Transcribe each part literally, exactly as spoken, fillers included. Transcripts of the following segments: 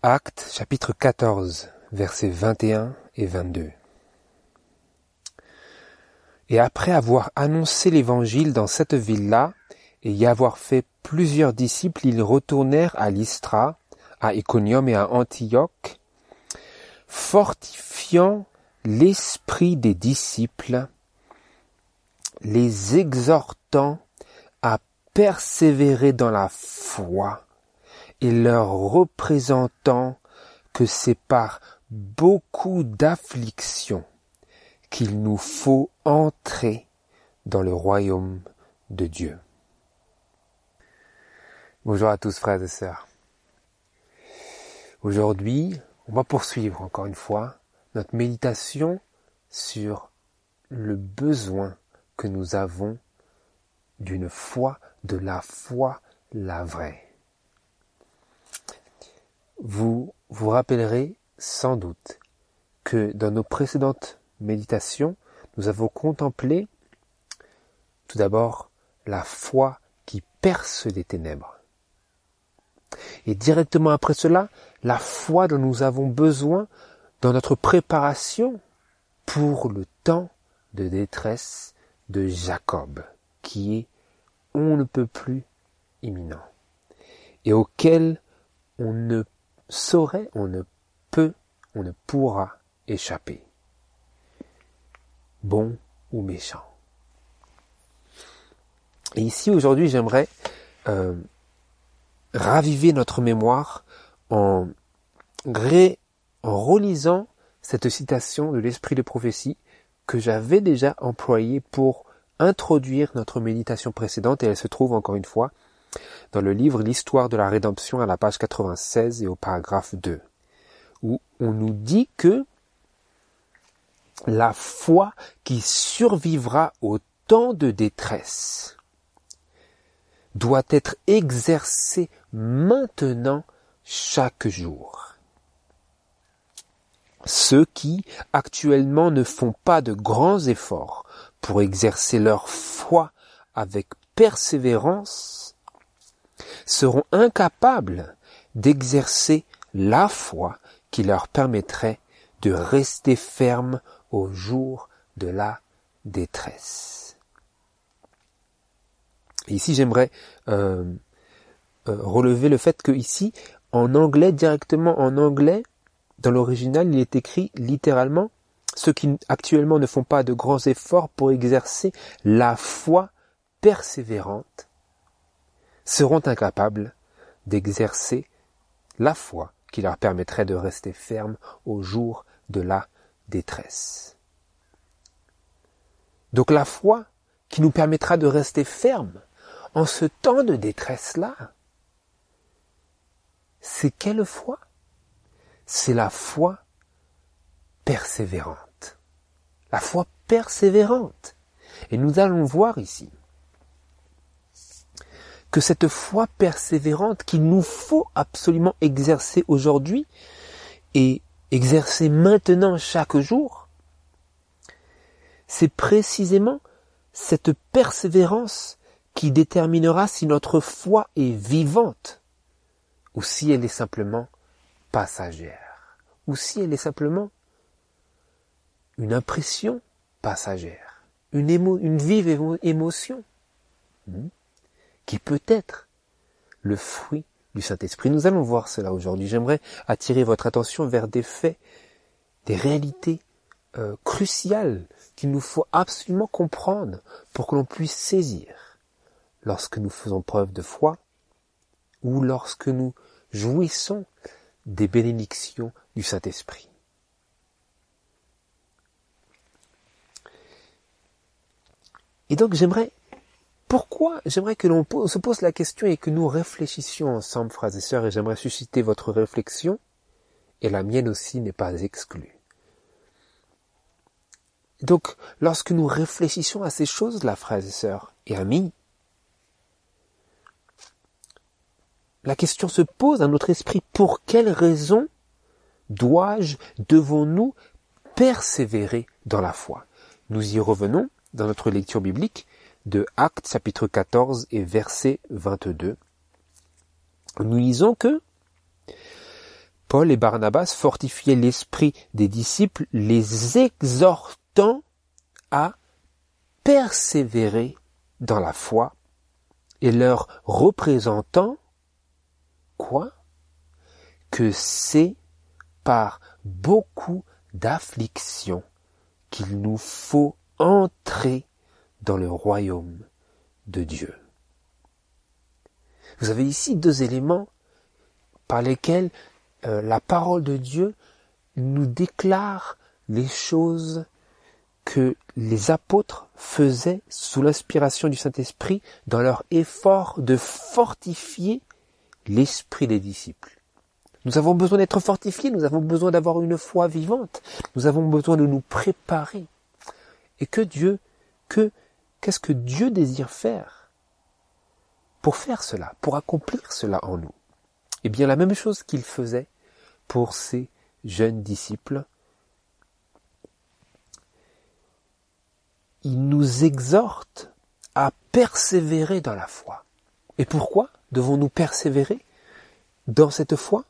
Actes chapitre quatorze, versets vingt et un et vingt-deux. Et après avoir annoncé l'évangile dans cette ville-là, et y avoir fait plusieurs disciples, ils retournèrent à Lystra, à Iconium et à Antioche, fortifiant l'esprit des disciples, les exhortant à persévérer dans la foi, et leur représentant que c'est par beaucoup d'afflictions qu'il nous faut entrer dans le royaume de Dieu. Bonjour à tous frères et sœurs. Aujourd'hui, on va poursuivre encore une fois notre méditation sur le besoin que nous avons d'une foi, de la foi, la vraie. Vous vous rappellerez sans doute que dans nos précédentes méditations, nous avons contemplé tout d'abord la foi qui perce les ténèbres. Et directement après cela, la foi dont nous avons besoin dans notre préparation pour le temps de détresse de Jacob, qui est on ne peut plus imminent, et auquel on ne saurait, on ne peut, on ne pourra échapper, bon ou méchant. Et ici, aujourd'hui, j'aimerais euh, raviver notre mémoire en, ré, en relisant cette citation de l'Esprit de prophétie que j'avais déjà employée pour introduire notre méditation précédente, et elle se trouve encore une fois dans le livre L'Histoire de la Rédemption à la page quatre-vingt-seize et au paragraphe deux, où on nous dit que la foi qui survivra au temps de détresse doit être exercée maintenant chaque jour. Ceux qui actuellement ne font pas de grands efforts pour exercer leur foi avec persévérance seront incapables d'exercer la foi qui leur permettrait de rester fermes au jour de la détresse. Et ici, j'aimerais euh, euh, relever le fait que ici, en anglais, directement en anglais, dans l'original, il est écrit littéralement « Ceux qui actuellement ne font pas de grands efforts pour exercer la foi persévérante seront incapables d'exercer la foi qui leur permettrait de rester fermes au jour de la détresse. » Donc la foi qui nous permettra de rester fermes en ce temps de détresse-là, c'est quelle foi ? C'est la foi persévérante. La foi persévérante. Et nous allons voir ici que cette foi persévérante qu'il nous faut absolument exercer aujourd'hui et exercer maintenant chaque jour, c'est précisément cette persévérance qui déterminera si notre foi est vivante ou si elle est simplement passagère, ou si elle est simplement une impression passagère, une, émo, une vive émo, émotion, hmm, qui peut être le fruit du Saint-Esprit. Nous allons voir cela aujourd'hui. J'aimerais attirer votre attention vers des faits, des réalités euh, cruciales qu'il nous faut absolument comprendre pour que l'on puisse saisir lorsque nous faisons preuve de foi ou lorsque nous jouissons des bénédictions du Saint-Esprit. Et donc j'aimerais, pourquoi j'aimerais que l'on se pose la question et que nous réfléchissions ensemble, frères et sœurs, et j'aimerais susciter votre réflexion, et la mienne aussi n'est pas exclue. Donc, lorsque nous réfléchissons à ces choses-là, frères et sœurs, et amis, la question se pose à notre esprit, pour quelle raison dois-je, devons-nous persévérer dans la foi ? Nous y revenons dans notre lecture biblique de Actes chapitre quatorze et verset vingt-deux. Nous lisons que Paul et Barnabas fortifiaient l'esprit des disciples, les exhortant à persévérer dans la foi et leur représentant quoi? Que c'est par beaucoup d'afflictions qu'il nous faut entrer dans le royaume de Dieu. Vous avez ici deux éléments par lesquels euh, la parole de Dieu nous déclare les choses que les apôtres faisaient sous l'inspiration du Saint-Esprit dans leur effort de fortifier l'esprit des disciples. Nous avons besoin d'être fortifiés, nous avons besoin d'avoir une foi vivante, nous avons besoin de nous préparer. Et que Dieu, que, qu'est-ce que Dieu désire faire pour faire cela, pour accomplir cela en nous? Eh bien, la même chose qu'il faisait pour ces jeunes disciples. Il nous exhorte à persévérer dans la foi. Et pourquoi devons-nous persévérer dans cette foi?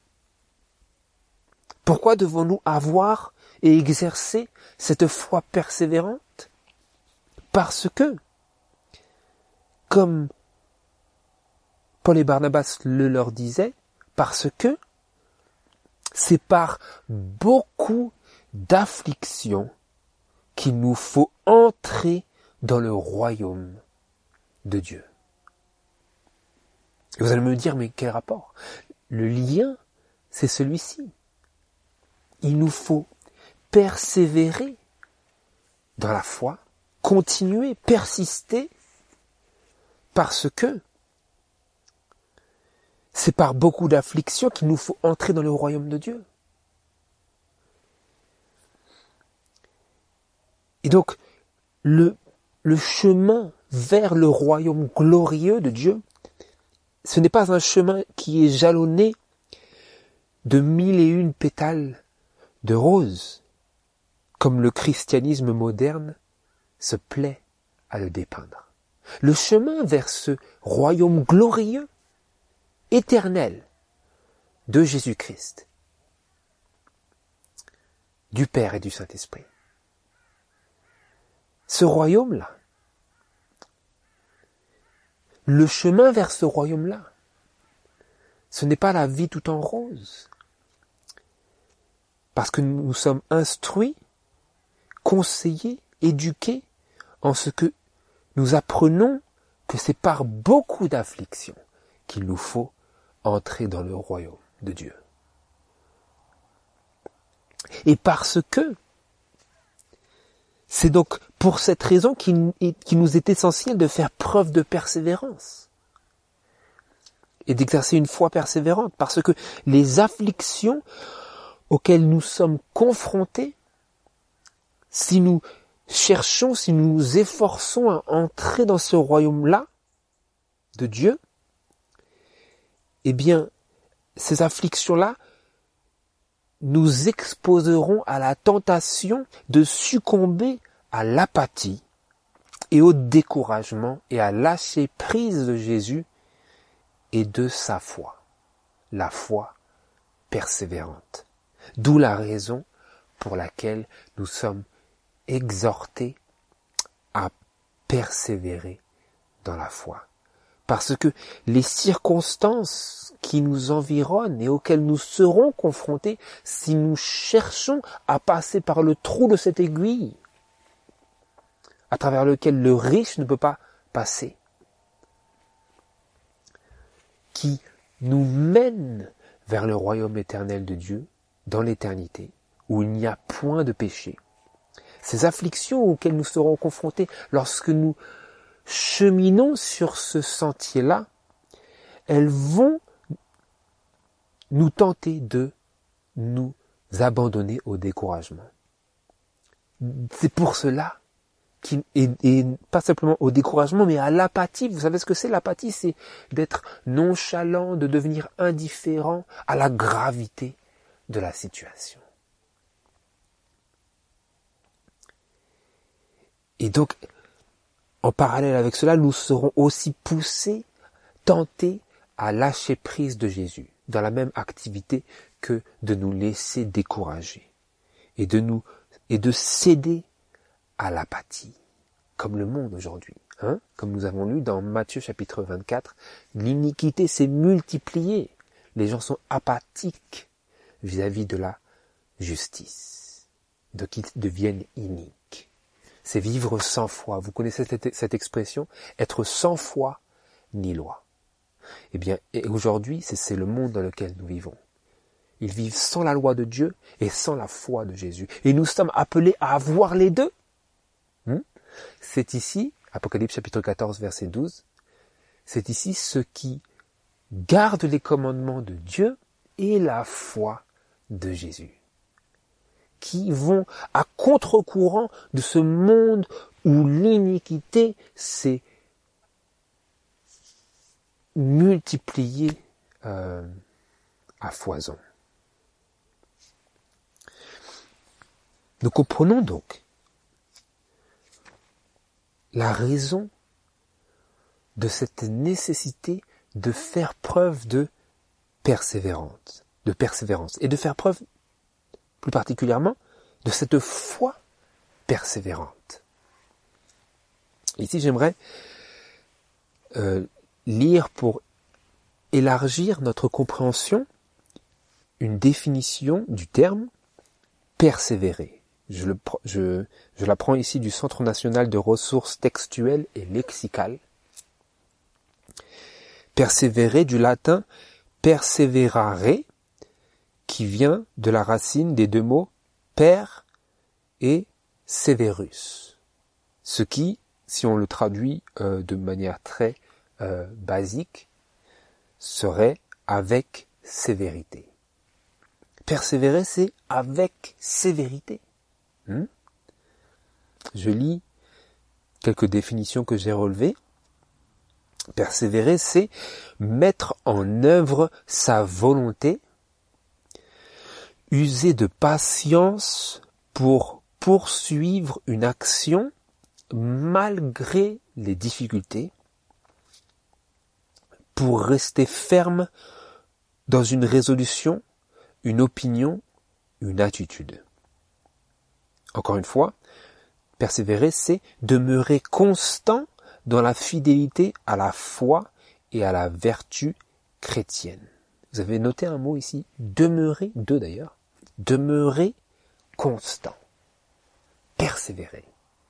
Pourquoi devons-nous avoir et exercer cette foi persévérante? Parce que, comme Paul et Barnabas le leur disaient, parce que c'est par beaucoup d'afflictions qu'il nous faut entrer dans le royaume de Dieu. Et vous allez me dire, mais quel rapport? Le lien, c'est celui-ci. Il nous faut persévérer dans la foi, continuer, persister, parce que c'est par beaucoup d'afflictions qu'il nous faut entrer dans le royaume de Dieu. Et donc, le, le chemin vers le royaume glorieux de Dieu, ce n'est pas un chemin qui est jalonné de mille et une pétales de roses, comme le christianisme moderne se plaît à le dépeindre. Le chemin vers ce royaume glorieux, éternel, de Jésus-Christ, du Père et du Saint-Esprit. Ce royaume-là, le chemin vers ce royaume-là, ce n'est pas la vie tout en rose. Parce que nous sommes instruits, conseillés, éduqués, en ce que nous apprenons que c'est par beaucoup d'afflictions qu'il nous faut entrer dans le royaume de Dieu. Et parce que c'est donc pour cette raison qu'il, qu'il nous est essentiel de faire preuve de persévérance et d'exercer une foi persévérante, parce que les afflictions auxquelles nous sommes confrontés, si nous cherchons, si nous nous efforçons à entrer dans ce royaume-là de Dieu, eh bien, ces afflictions-là nous exposeront à la tentation de succomber à l'apathie et au découragement et à lâcher prise de Jésus et de sa foi, la foi persévérante. D'où la raison pour laquelle nous sommes exhortés à persévérer dans la foi. Parce que les circonstances qui nous environnent et auxquelles nous serons confrontés si nous cherchons à passer par le trou de cette aiguille, à travers lequel le riche ne peut pas passer, qui nous mène vers le royaume éternel de Dieu, dans l'éternité, où il n'y a point de péché. Ces afflictions auxquelles nous serons confrontés lorsque nous cheminons sur ce sentier-là, elles vont nous tenter de nous abandonner au découragement. C'est pour cela, qu'il, et, et pas simplement au découragement, mais à l'apathie. Vous savez ce que c'est l'apathie? C'est d'être nonchalant, de devenir indifférent à la gravité de la situation. Et donc, en parallèle avec cela, nous serons aussi poussés, tentés à lâcher prise de Jésus. dans la même activité que de nous laisser décourager et de nous et de céder à l'apathie, comme le monde aujourd'hui. Hein, comme nous avons lu dans Matthieu chapitre vingt-quatre, l'iniquité s'est multipliée. Les gens sont apathiques vis-à-vis de la justice, de qu'ils deviennent iniques. C'est vivre sans foi. Vous connaissez cette, cette expression? Être sans foi ni loi. Eh bien, et aujourd'hui, c'est, c'est le monde dans lequel nous vivons. Ils vivent sans la loi de Dieu et sans la foi de Jésus. Et nous sommes appelés à avoir les deux. Hmm? C'est ici, Apocalypse chapitre quatorze, verset douze, c'est ici ceux qui gardent les commandements de Dieu et la foi de Jésus, qui vont à contre-courant de ce monde où l'iniquité s'est multipliée euh, à foison. Nous comprenons donc la raison de cette nécessité de faire preuve de persévérance, de persévérance, et de faire preuve, plus particulièrement, de cette foi persévérante. Ici, j'aimerais euh, lire pour élargir notre compréhension une définition du terme persévérer. Je, le, je, je la prends ici du Centre national de ressources textuelles et lexicales. Persévérer, du latin perseverare, qui vient de la racine des deux mots per et severus. Ce qui, si on le traduit euh, de manière très euh, basique, serait avec sévérité. Persévérer, c'est avec sévérité. Hmm? Je lis quelques définitions que j'ai relevées. Persévérer, c'est mettre en œuvre sa volonté, user de patience pour poursuivre une action malgré les difficultés, pour rester ferme dans une résolution, une opinion, une attitude. Encore une fois, persévérer, c'est demeurer constant dans la fidélité à la foi et à la vertu chrétienne. Vous avez noté un mot ici, demeurer, deux d'ailleurs, demeurer constant, persévérer.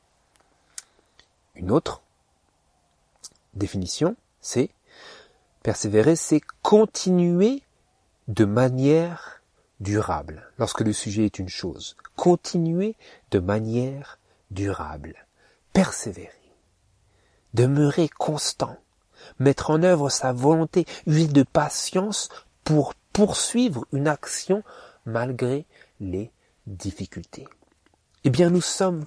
Une autre définition, c'est persévérer, c'est continuer de manière durable, lorsque le sujet est une chose. Continuer de manière durable. Persévérer. Demeurer constant. Mettre en œuvre sa volonté, user de patience pour poursuivre une action malgré les difficultés. Eh bien, nous sommes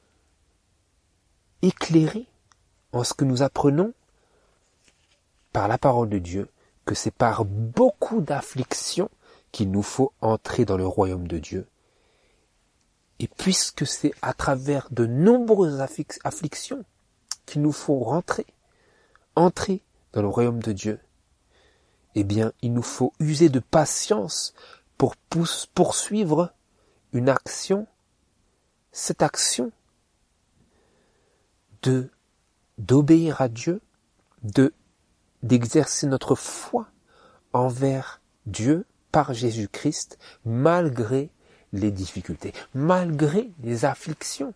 éclairés en ce que nous apprenons par la parole de Dieu, que c'est par beaucoup d'afflictions qu'il nous faut entrer dans le royaume de Dieu. Et puisque c'est à travers de nombreuses afflictions qu'il nous faut rentrer, entrer dans le royaume de Dieu, eh bien, il nous faut user de patience pour poursuivre une action, cette action de d'obéir à Dieu, de d'exercer notre foi envers Dieu par Jésus-Christ, malgré les difficultés, malgré les afflictions.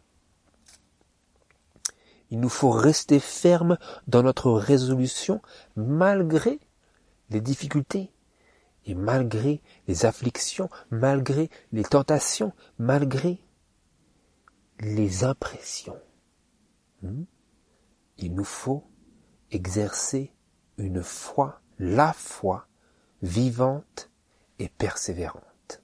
Il nous faut rester ferme dans notre résolution, malgré les difficultés, et malgré les afflictions, malgré les tentations, malgré les impressions. Il nous faut exercer une foi, la foi, vivante et persévérante.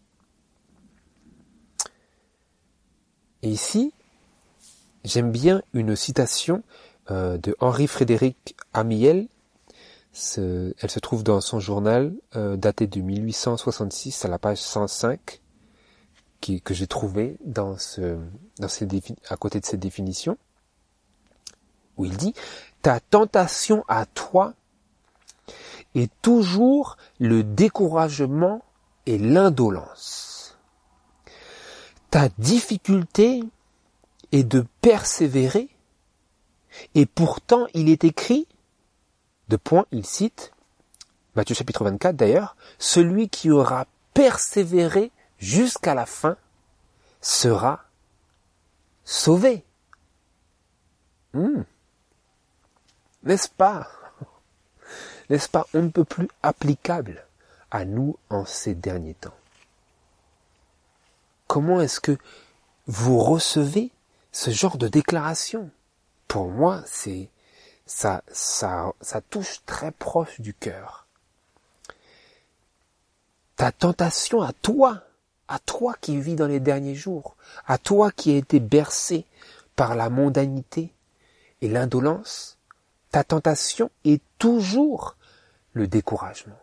Et ici, j'aime bien une citation euh, de Henri-Frédéric Amiel. Ce, elle se trouve dans son journal, euh, daté de mille huit cent soixante-six, à la page cent cinq, qui, que j'ai trouvé dans ce, dans ces défi- à côté de cette définition, où il dit « Ta tentation à toi et toujours le découragement et l'indolence. Ta difficulté est de persévérer, et pourtant il est écrit, de point, il cite, Matthieu chapitre vingt-quatre d'ailleurs, celui qui aura persévéré jusqu'à la fin sera sauvé. Hmm. N'est-ce pas? N'est-ce pas, on ne peut plus applicable à nous en ces derniers temps. Comment est-ce que vous recevez ce genre de déclaration? Pour moi, c'est ça, ça, ça touche très proche du cœur. Ta tentation à toi, à toi qui vis dans les derniers jours, à toi qui as été bercé par la mondanité et l'indolence, ta tentation est toujours le découragement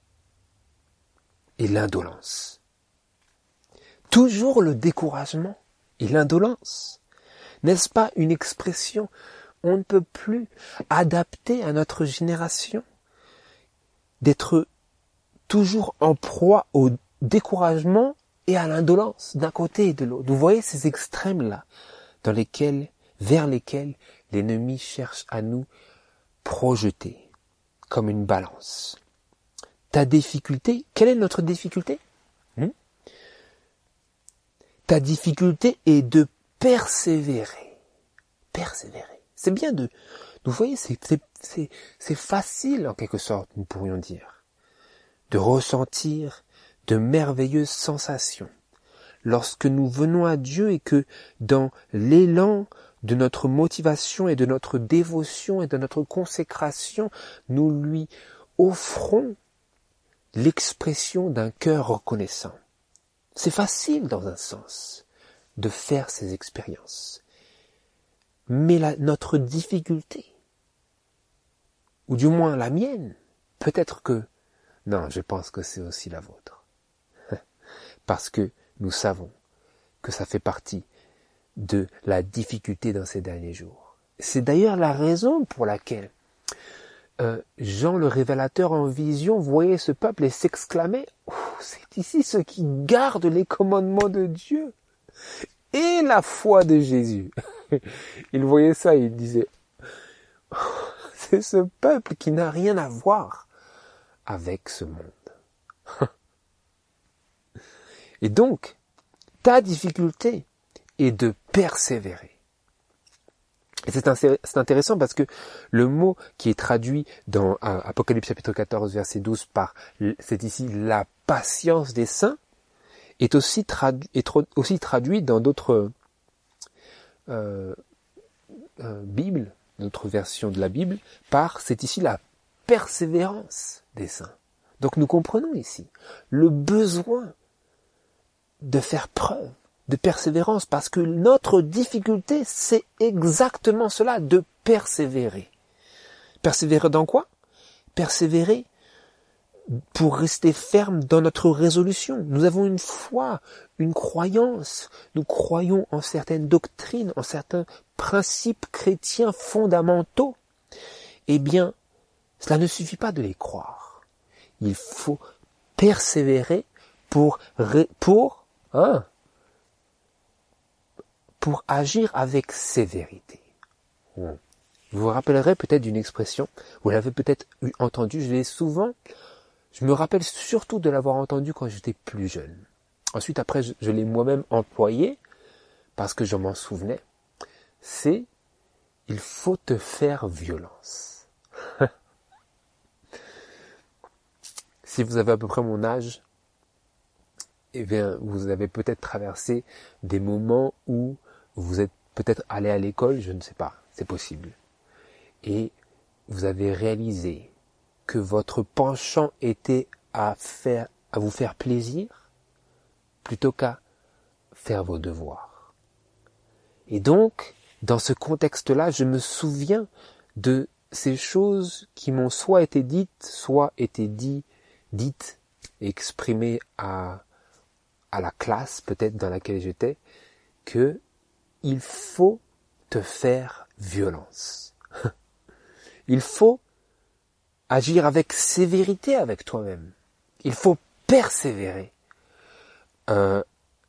et l'indolence. Toujours le découragement et l'indolence. N'est-ce pas une expression on ne peut plus adapter à notre génération d'être toujours en proie au découragement et à l'indolence d'un côté et de l'autre. Vous voyez ces extrêmes-là dans lesquels, vers lesquels l'ennemi cherche à nous projeter comme une balance. Ta difficulté, quelle est notre difficulté? hmm Ta difficulté est de persévérer. Persévérer. C'est bien de... Vous voyez, c'est, c'est, c'est, c'est facile en quelque sorte, nous pourrions dire, de ressentir de merveilleuses sensations lorsque nous venons à Dieu et que dans l'élan de notre motivation et de notre dévotion et de notre consécration, nous lui offrons l'expression d'un cœur reconnaissant. C'est facile dans un sens de faire ces expériences. Mais la, notre difficulté, ou du moins la mienne, peut-être que, non, je pense que c'est aussi la vôtre. Parce que nous savons que ça fait partie de la difficulté dans ces derniers jours. C'est d'ailleurs la raison pour laquelle euh, Jean le révélateur en vision voyait ce peuple et s'exclamait oh, « C'est ici ceux qui gardent les commandements de Dieu et la foi de Jésus. » Il voyait ça et il disait oh, « C'est ce peuple qui n'a rien à voir avec ce monde. » Et donc, ta difficulté est de persévérer. Et c'est, c'est intéressant parce que le mot qui est traduit dans euh, Apocalypse chapitre quatorze verset douze par, c'est ici la patience des saints, est aussi traduit, est aussi traduit dans d'autres euh, euh, Bibles, d'autres versions de la Bible, par, c'est ici la persévérance des saints. Donc nous comprenons ici le besoin de faire preuve de persévérance, parce que notre difficulté, c'est exactement cela, de persévérer. Persévérer dans quoi? Persévérer pour rester ferme dans notre résolution. Nous avons une foi, une croyance, nous croyons en certaines doctrines, en certains principes chrétiens fondamentaux. Eh bien, cela ne suffit pas de les croire. Il faut persévérer pour, pour, hein, pour agir avec sévérité. Vous vous rappellerez peut-être d'une expression, vous l'avez peut-être entendue, je l'ai souvent, je me rappelle surtout de l'avoir entendue quand j'étais plus jeune. Ensuite, après, je, je l'ai moi-même employée, parce que je m'en souvenais, c'est « il faut te faire violence ». Si vous avez à peu près mon âge, eh bien, vous avez peut-être traversé des moments où vous êtes peut-être allé à l'école, je ne sais pas, c'est possible. Et vous avez réalisé que votre penchant était à faire, à vous faire plaisir, plutôt qu'à faire vos devoirs. Et donc, dans ce contexte-là, je me souviens de ces choses qui m'ont soit été dites, soit été dit, dites, exprimées à, à la classe, peut-être dans laquelle j'étais, que il faut te faire violence. Il faut agir avec sévérité avec toi-même. Il faut persévérer. Euh,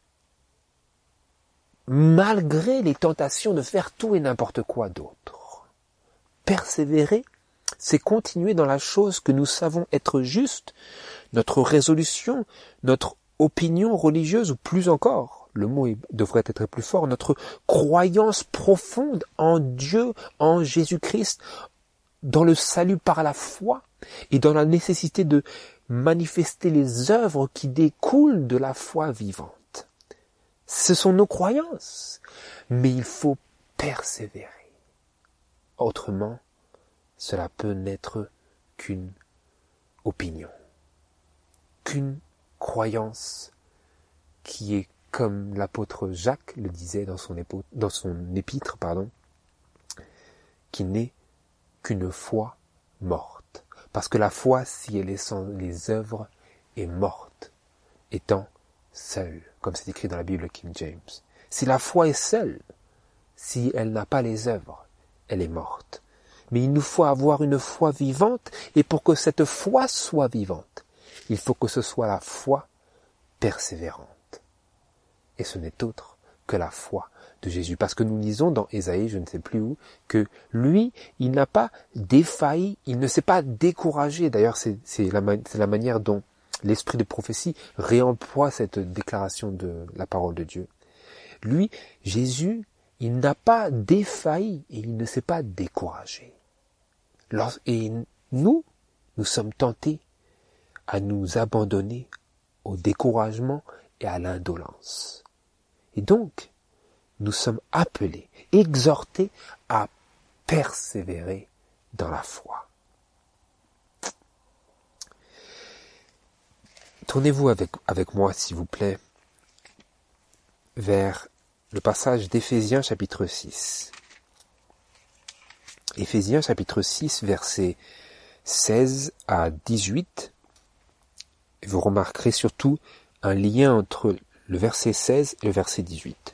malgré les tentations de faire tout et n'importe quoi d'autre. Persévérer, c'est continuer dans la chose que nous savons être juste, notre résolution, notre opinion religieuse, ou plus encore, le mot devrait être plus fort, notre croyance profonde en Dieu, en Jésus-Christ, dans le salut par la foi et dans la nécessité de manifester les œuvres qui découlent de la foi vivante. Ce sont nos croyances, mais il faut persévérer. Autrement, cela peut n'être qu'une opinion, qu'une croyance qui est, comme l'apôtre Jacques le disait dans son, épo, dans son épître, pardon, qui n'est qu'une foi morte. Parce que la foi, si elle est sans les œuvres, est morte, étant seule, comme c'est écrit dans la Bible King James. Si la foi est seule, si elle n'a pas les œuvres, elle est morte. Mais il nous faut avoir une foi vivante, et pour que cette foi soit vivante, il faut que ce soit la foi persévérante. Et ce n'est autre que la foi de Jésus. Parce que nous lisons dans Ésaïe, je ne sais plus où, que lui, il n'a pas défailli, il ne s'est pas découragé. D'ailleurs, c'est, c'est, la, c'est la manière dont l'esprit de prophétie réemploie cette déclaration de la parole de Dieu. Lui, Jésus, il n'a pas défailli et il ne s'est pas découragé. Lors, et nous, nous sommes tentés à nous abandonner au découragement et à l'indolence. Et donc, nous sommes appelés, exhortés à persévérer dans la foi. Tournez-vous avec, avec moi, s'il vous plaît, vers le passage d'Éphésiens chapitre six. Éphésiens chapitre six, versets seize à dix-huit. Et vous remarquerez surtout un lien entre le verset seize et le verset dix-huit.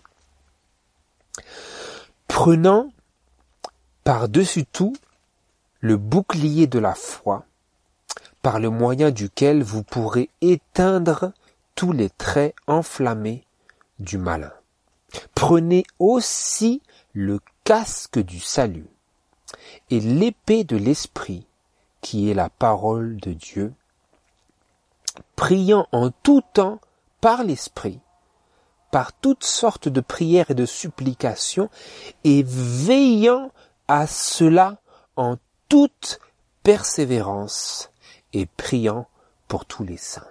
Prenant par-dessus tout le bouclier de la foi, par le moyen duquel vous pourrez éteindre tous les traits enflammés du malin. Prenez aussi le casque du salut et l'épée de l'esprit, qui est la parole de Dieu, priant en tout temps par l'esprit, par toutes sortes de prières et de supplications, et veillant à cela en toute persévérance, et priant pour tous les saints.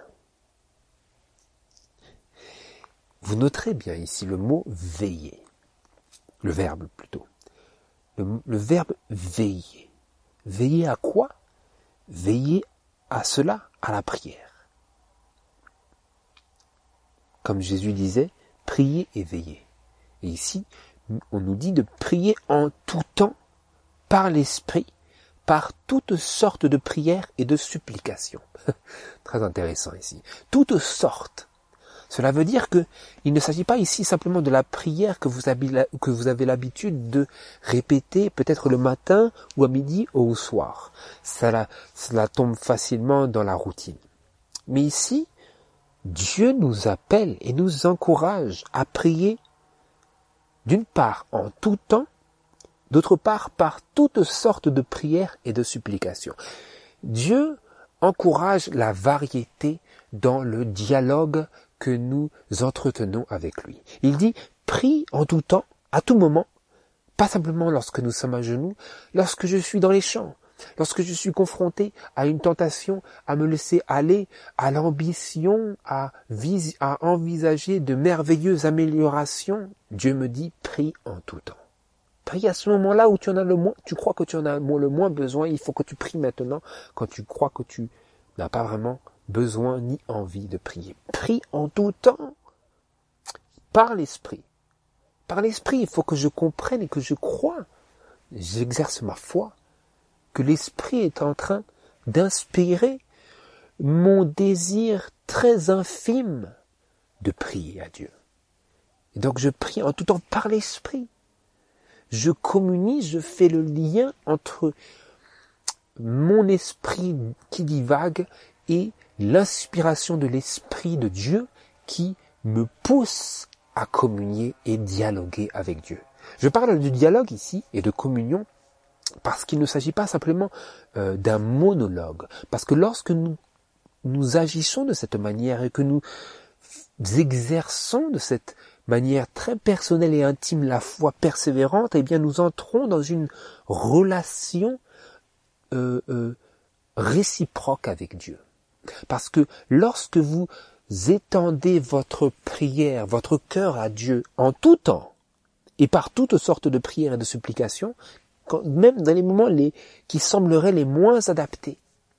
Vous noterez bien ici le mot veiller, le verbe plutôt, le, le verbe veiller. Veiller à quoi? Veiller à cela, à la prière. Comme Jésus disait, priez et veillez. Et ici, on nous dit de prier en tout temps, par l'esprit, par toutes sortes de prières et de supplications. Très intéressant ici. Toutes sortes. Cela veut dire que il ne s'agit pas ici simplement de la prière que vous avez, que vous avez l'habitude de répéter peut-être le matin ou à midi ou au soir. Cela, cela tombe facilement dans la routine. Mais ici, Dieu nous appelle et nous encourage à prier d'une part en tout temps, d'autre part par toutes sortes de prières et de supplications. Dieu encourage la variété dans le dialogue que nous entretenons avec lui. Il dit, prie en tout temps, à tout moment, pas simplement lorsque nous sommes à genoux, lorsque je suis dans les champs, lorsque je suis confronté à une tentation, à me laisser aller, à l'ambition, à, vis- à envisager de merveilleuses améliorations, Dieu me dit, prie en tout temps. Prie à ce moment-là où tu en as le moins, tu crois que tu en as le moins besoin, il faut que tu pries maintenant quand tu crois que tu n'as pas vraiment besoin ni envie de prier. Prie en tout temps, par l'esprit. Par l'esprit, il faut que je comprenne et que je croie, j'exerce ma foi, que l'esprit est en train d'inspirer mon désir très infime de prier à Dieu. Et donc je prie en tout temps par l'esprit. Je communie, je fais le lien entre mon esprit qui divague et l'inspiration de l'Esprit de Dieu qui me pousse à communier et dialoguer avec Dieu. Je parle du dialogue ici et de communion parce qu'il ne s'agit pas simplement euh, d'un monologue. Parce que lorsque nous, nous agissons de cette manière et que nous exerçons de cette manière très personnelle et intime la foi persévérante, eh bien nous entrons dans une relation euh, euh, réciproque avec Dieu. Parce que lorsque vous étendez votre prière, votre cœur à Dieu en tout temps, et par toutes sortes de prières et de supplications, quand, même dans les moments les, qui sembleraient les moins adaptés,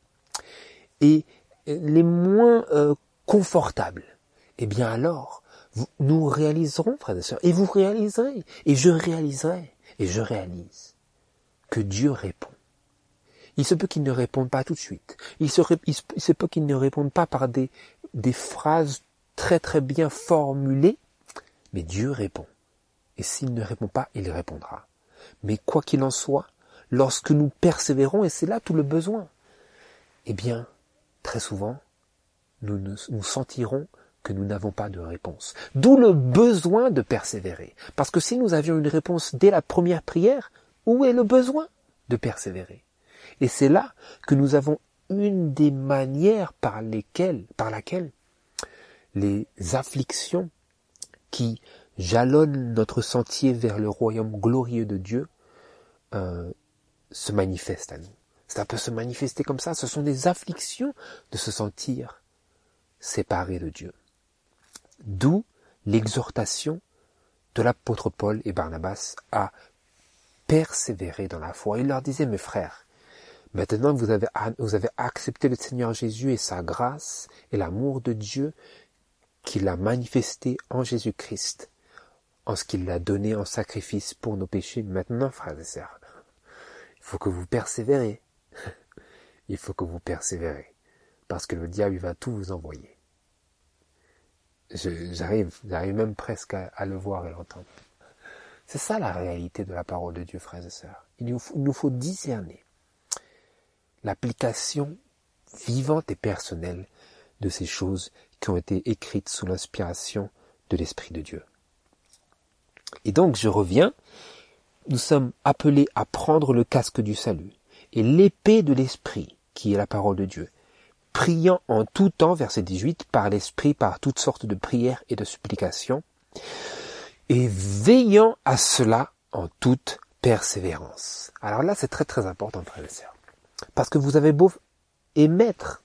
et les moins euh, confortables, eh bien alors, vous, nous réaliserons, frères et sœurs, et vous réaliserez, et je réaliserai, et je réalise, que Dieu répond. Il se peut qu'il ne réponde pas tout de suite. Il se, il se, il se peut qu'il ne réponde pas par des, des phrases très très bien formulées, mais Dieu répond. Et s'il ne répond pas, il répondra. Mais quoi qu'il en soit, lorsque nous persévérons, et c'est là tout le besoin, eh bien, très souvent, nous nous, nous sentirons que nous n'avons pas de réponse. D'où le besoin de persévérer. Parce que si nous avions une réponse dès la première prière, où est le besoin de persévérer? Et c'est là que nous avons une des manières par lesquelles, par laquelle les afflictions qui jalonnent notre sentier vers le royaume glorieux de Dieu euh, se manifestent à nous. Ça peut se manifester comme ça. Ce sont des afflictions de se sentir séparés de Dieu. D'où l'exhortation de l'apôtre Paul et Barnabas à persévérer dans la foi. Il leur disait, mes frères, maintenant que vous avez, vous avez accepté le Seigneur Jésus et sa grâce et l'amour de Dieu qu'il a manifesté en Jésus-Christ, en ce qu'il l'a donné en sacrifice pour nos péchés, maintenant, frères et sœurs, il faut que vous persévérez. Il faut que vous persévérez. Parce que le diable, il va tout vous envoyer. Je, j'arrive, j'arrive même presque à, à le voir et l'entendre. C'est ça la réalité de la parole de Dieu, frères et sœurs. Il nous faut, il nous faut discerner l'application vivante et personnelle de ces choses qui ont été écrites sous l'inspiration de l'Esprit de Dieu. Et donc, je reviens, nous sommes appelés à prendre le casque du salut et l'épée de l'Esprit, qui est la parole de Dieu, priant en tout temps, verset dix-huit, par l'Esprit, par toutes sortes de prières et de supplications, et veillant à cela en toute persévérance. Alors là, c'est très très important, frères et sœurs, parce que vous avez beau émettre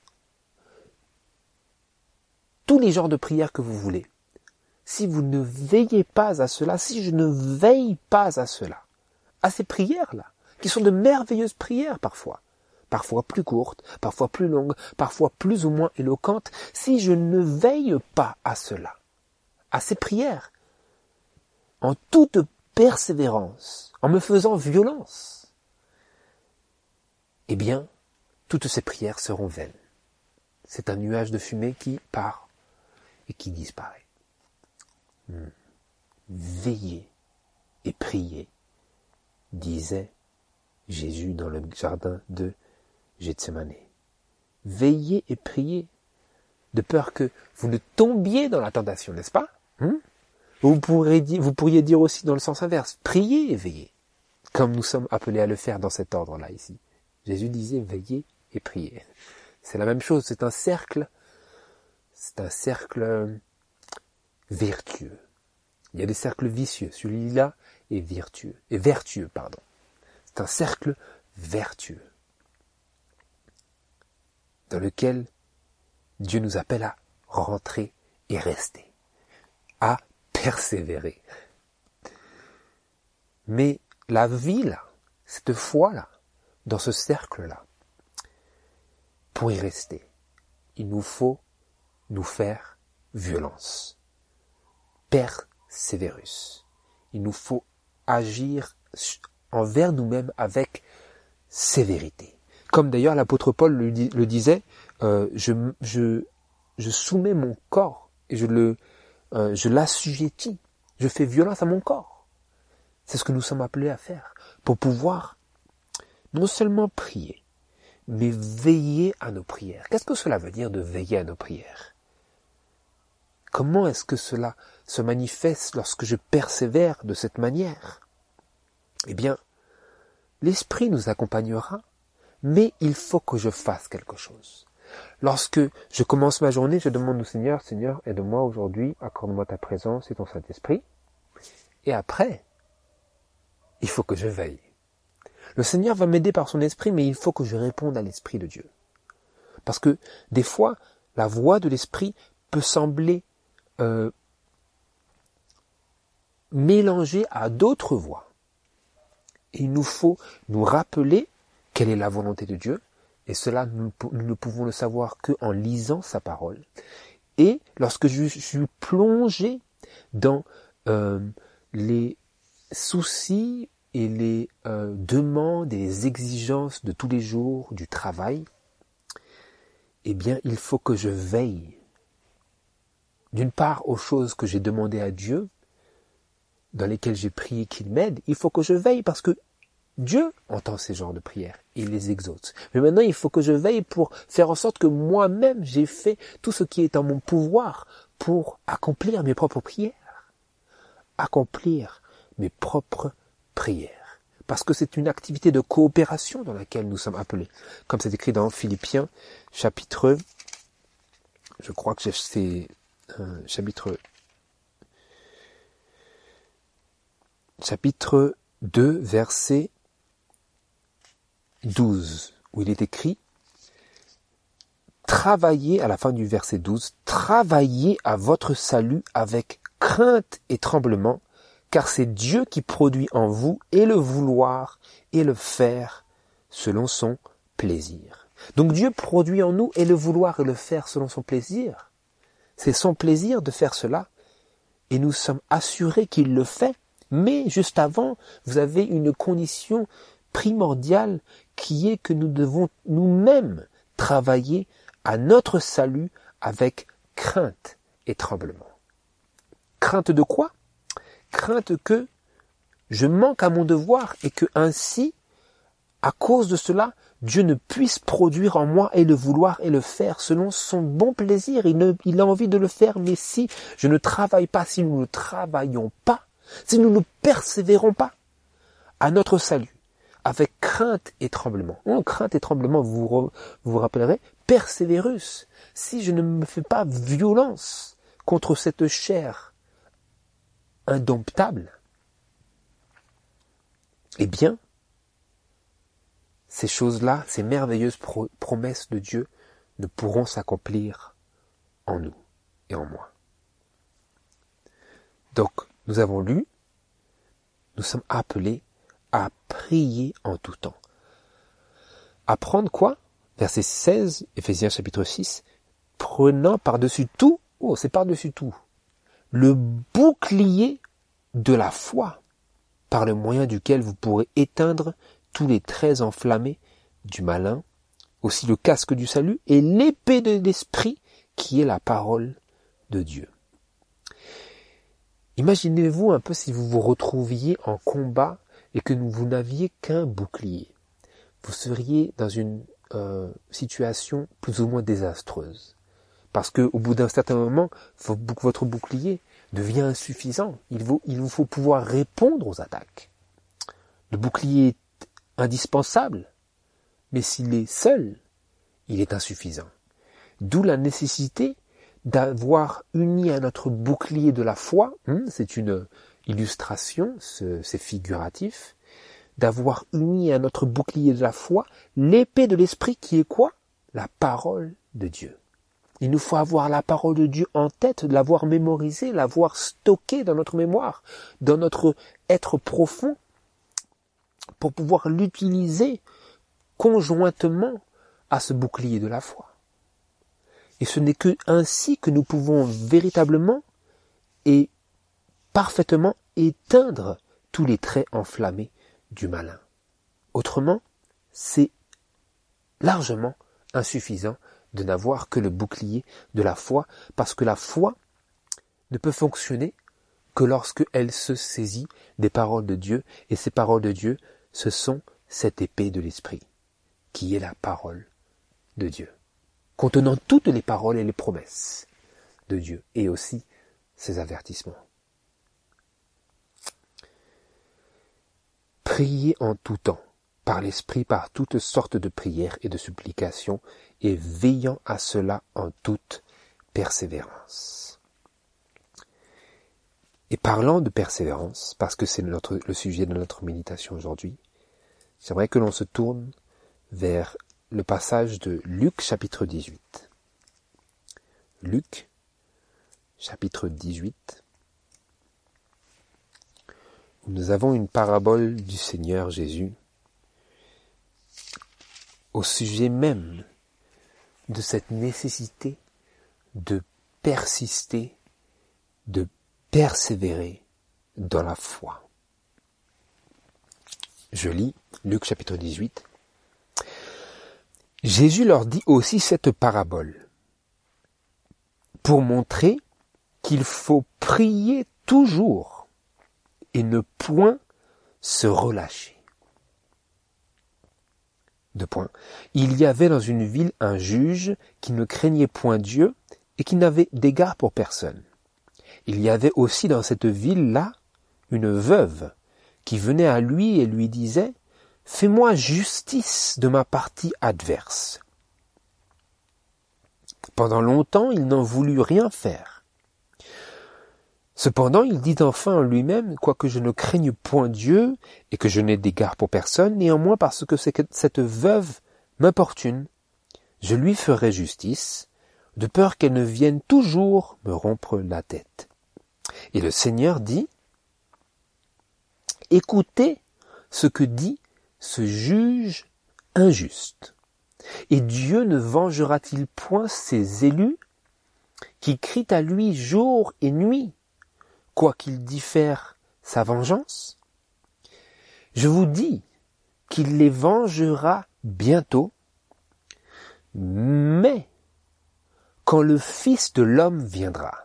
tous les genres de prières que vous voulez, si vous ne veillez pas à cela, si je ne veille pas à cela, à ces prières-là, qui sont de merveilleuses prières parfois, parfois plus courtes, parfois plus longues, parfois plus ou moins éloquentes, si je ne veille pas à cela, à ces prières, en toute persévérance, en me faisant violence, eh bien, toutes ces prières seront vaines. C'est un nuage de fumée qui part et qui disparaît. Hmm. Veillez et priez, disait Jésus dans le jardin de Gethsémane. Veillez et priez, de peur que vous ne tombiez dans la tentation, n'est-ce pas? hmm vous, pourrez dire, vous pourriez dire aussi dans le sens inverse, priez et veillez, comme nous sommes appelés à le faire dans cet ordre-là ici. Jésus disait veillez et priez. C'est la même chose, c'est un cercle, c'est un cercle vertueux. Il y a des cercles vicieux, celui-là est vertueux, est vertueux, pardon. C'est un cercle vertueux, dans lequel Dieu nous appelle à rentrer et rester, à persévérer. Mais la vie là, cette foi-là, dans ce cercle-là, pour y rester, il nous faut nous faire violence. Persévérus. Il nous faut agir envers nous-mêmes avec sévérité. Comme d'ailleurs l'apôtre Paul le, dis, le disait, euh, je, je, je soumets mon corps et je le, euh, je l'assujettis. Je fais violence à mon corps. C'est ce que nous sommes appelés à faire pour pouvoir non seulement prier, mais veiller à nos prières. Qu'est-ce que cela veut dire de veiller à nos prières? Comment est-ce que cela se manifeste lorsque je persévère de cette manière? Eh bien, l'Esprit nous accompagnera, mais il faut que je fasse quelque chose. Lorsque je commence ma journée, je demande au Seigneur, Seigneur, aide-moi aujourd'hui, accorde-moi ta présence et ton Saint-Esprit. Et après, il faut que je veille. Le Seigneur va m'aider par son Esprit, mais il faut que je réponde à l'Esprit de Dieu. Parce que des fois, la voix de l'Esprit peut sembler euh, mélangée à d'autres voix. Et il nous faut nous rappeler quelle est la volonté de Dieu. Et cela, nous, nous ne pouvons le savoir qu'en lisant sa parole. Et lorsque je suis plongé dans euh, les soucis et les euh, demandes et les exigences de tous les jours du travail, eh bien, il faut que je veille. D'une part, aux choses que j'ai demandées à Dieu, dans lesquelles j'ai prié qu'il m'aide, il faut que je veille parce que Dieu entend ces genres de prières, il les exauce. Mais maintenant, il faut que je veille pour faire en sorte que moi-même, j'ai fait tout ce qui est en mon pouvoir pour accomplir mes propres prières. Accomplir mes propres prières. Parce que c'est une activité de coopération dans laquelle nous sommes appelés. Comme c'est écrit dans Philippiens, chapitre, je crois que c'est euh, chapitre, chapitre deux, verset douze, où il est écrit « Travaillez » à la fin du verset douze, « Travaillez à votre salut avec crainte et tremblement, car c'est Dieu qui produit en vous et le vouloir et le faire selon son plaisir. » Donc Dieu produit en nous et le vouloir et le faire selon son plaisir. C'est son plaisir de faire cela et nous sommes assurés qu'il le fait. Mais juste avant, vous avez une condition primordiale qui est que nous devons nous-mêmes travailler à notre salut avec crainte et tremblement. Crainte de quoi? Crainte que je manque à mon devoir et que ainsi, à cause de cela, Dieu ne puisse produire en moi et le vouloir et le faire selon son bon plaisir. Il, ne, il a envie de le faire, mais si je ne travaille pas, si nous ne travaillons pas, si nous ne persévérons pas à notre salut, avec crainte et tremblement. Oh, crainte et tremblement, vous vous, vous rappellerez, persévérus. Si je ne me fais pas violence contre cette chair indomptable, eh bien, ces choses-là, ces merveilleuses pro- promesses de Dieu ne pourront s'accomplir en nous et en moi. Donc, nous avons lu, nous sommes appelés à prier en tout temps. Apprendre quoi? Verset seize, Éphésiens chapitre six, prenant par-dessus tout, oh c'est par-dessus tout, le bouclier de la foi, par le moyen duquel vous pourrez éteindre tous les traits enflammés du malin, aussi le casque du salut et l'épée de l'esprit qui est la parole de Dieu. Imaginez-vous un peu si vous vous retrouviez en combat et que vous n'aviez qu'un bouclier. Vous seriez dans une euh, situation plus ou moins désastreuse. Parce qu'au bout d'un certain moment, votre bouclier devient insuffisant. Il vous, il vous faut pouvoir répondre aux attaques. Le bouclier est indispensable, mais s'il est seul, il est insuffisant. D'où la nécessité d'avoir uni à notre bouclier de la foi, hein, c'est une illustration, c'est figuratif, d'avoir uni à notre bouclier de la foi l'épée de l'esprit qui est quoi? La parole de Dieu. Il nous faut avoir la parole de Dieu en tête, l'avoir mémorisée, l'avoir stockée dans notre mémoire, dans notre être profond, pour pouvoir l'utiliser conjointement à ce bouclier de la foi. Et ce n'est que ainsi que nous pouvons véritablement et parfaitement éteindre tous les traits enflammés du malin. Autrement, c'est largement insuffisant de n'avoir que le bouclier de la foi, parce que la foi ne peut fonctionner que lorsque elle se saisit des paroles de Dieu, et ces paroles de Dieu, ce sont cette épée de l'esprit, qui est la parole de Dieu, contenant toutes les paroles et les promesses de Dieu, et aussi ses avertissements. Priez en tout temps, par l'Esprit, par toutes sortes de prières et de supplications, et veillant à cela en toute persévérance. Et parlant de persévérance, parce que c'est notre, le sujet de notre méditation aujourd'hui, c'est vrai que l'on se tourne vers le passage de Luc chapitre dix-huit. Luc chapitre dix-huit, où nous avons une parabole du Seigneur Jésus au sujet même de cette nécessité de persister, de persévérer dans la foi. Je lis Luc chapitre dix-huit. Jésus leur dit aussi cette parabole pour montrer qu'il faut prier toujours et ne point se relâcher. Deux points. Il y avait dans une ville un juge qui ne craignait point Dieu et qui n'avait d'égard pour personne. Il y avait aussi dans cette ville-là une veuve qui venait à lui et lui disait « Fais-moi justice de ma partie adverse. » Pendant longtemps, il n'en voulut rien faire. Cependant, il dit enfin en lui-même, quoique je ne craigne point Dieu et que je n'ai d'égard pour personne, néanmoins parce que cette veuve m'importune, je lui ferai justice, de peur qu'elle ne vienne toujours me rompre la tête. Et le Seigneur dit, écoutez ce que dit ce juge injuste. Et Dieu ne vengera-t-il point ses élus qui crient à lui jour et nuit, quoiqu'il diffère sa vengeance? Je vous dis qu'il les vengera bientôt, mais quand le Fils de l'homme viendra,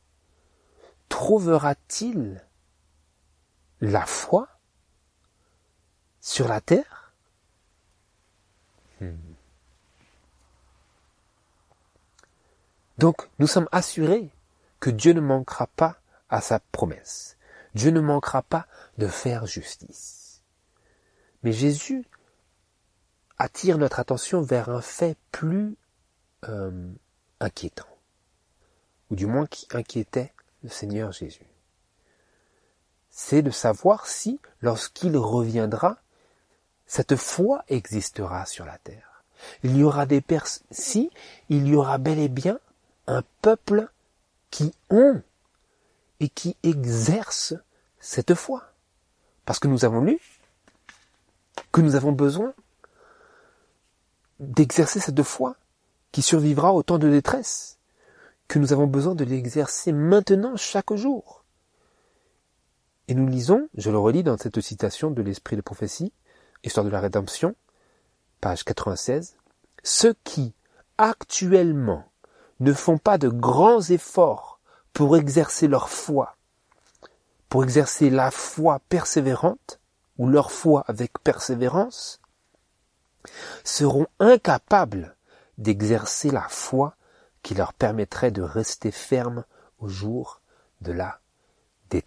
trouvera-t-il la foi sur la terre? hmm. Donc, nous sommes assurés que Dieu ne manquera pas à sa promesse. Dieu ne manquera pas de faire justice. Mais Jésus attire notre attention vers un fait plus euh, inquiétant, ou du moins qui inquiétait le Seigneur Jésus. C'est de savoir si, lorsqu'il reviendra, cette foi existera sur la terre. Il y aura des pers- si il y aura bel et bien un peuple qui ont et qui exerce cette foi. Parce que nous avons lu que nous avons besoin d'exercer cette foi qui survivra au temps de détresse, que nous avons besoin de l'exercer maintenant chaque jour. Et nous lisons, je le relis dans cette citation de l'Esprit de prophétie, Histoire de la rédemption, page quatre-vingt-seize, « Ceux qui, actuellement, ne font pas de grands efforts pour exercer leur foi, pour exercer la foi persévérante, ou leur foi avec persévérance, seront incapables d'exercer la foi qui leur permettrait de rester fermes au jour de la détresse. »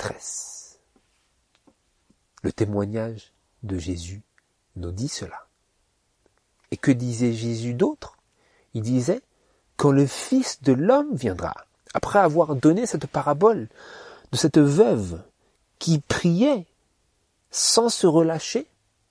Le témoignage de Jésus nous dit cela. Et que disait Jésus d'autre? Il disait, quand le Fils de l'homme viendra, après avoir donné cette parabole de cette veuve qui priait sans se relâcher,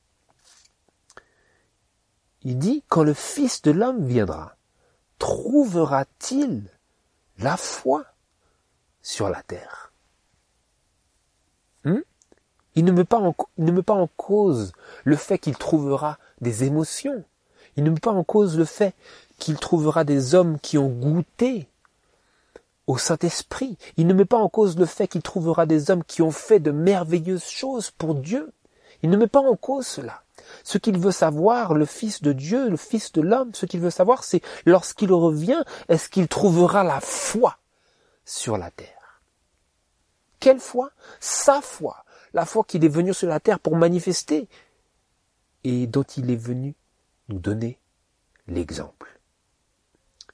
il dit, quand le Fils de l'homme viendra, trouvera-t-il la foi sur la terre? hmm il, ne met pas en, il ne met pas en cause le fait qu'il trouvera des émotions. Il ne met pas en cause le fait qu'il trouvera des hommes qui ont goûté au Saint-Esprit. Il ne met pas en cause le fait qu'il trouvera des hommes qui ont fait de merveilleuses choses pour Dieu. Il ne met pas en cause cela. Ce qu'il veut savoir, le Fils de Dieu, le Fils de l'homme, ce qu'il veut savoir, c'est lorsqu'il revient, est-ce qu'il trouvera la foi sur la terre? Quelle foi? Sa foi. La foi qu'il est venu sur la terre pour manifester et dont il est venu nous donner l'exemple.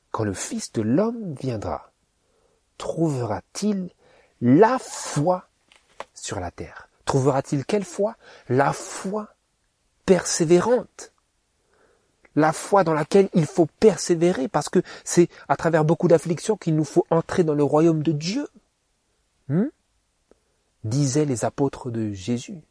quand le Fils de l'homme viendra, trouvera-t-il la foi sur la terre? Trouvera-t-il quelle foi? La foi persévérante. La foi dans laquelle il faut persévérer, parce que c'est à travers beaucoup d'afflictions qu'il nous faut entrer dans le royaume de Dieu. Hmm? Disaient les apôtres de Jésus.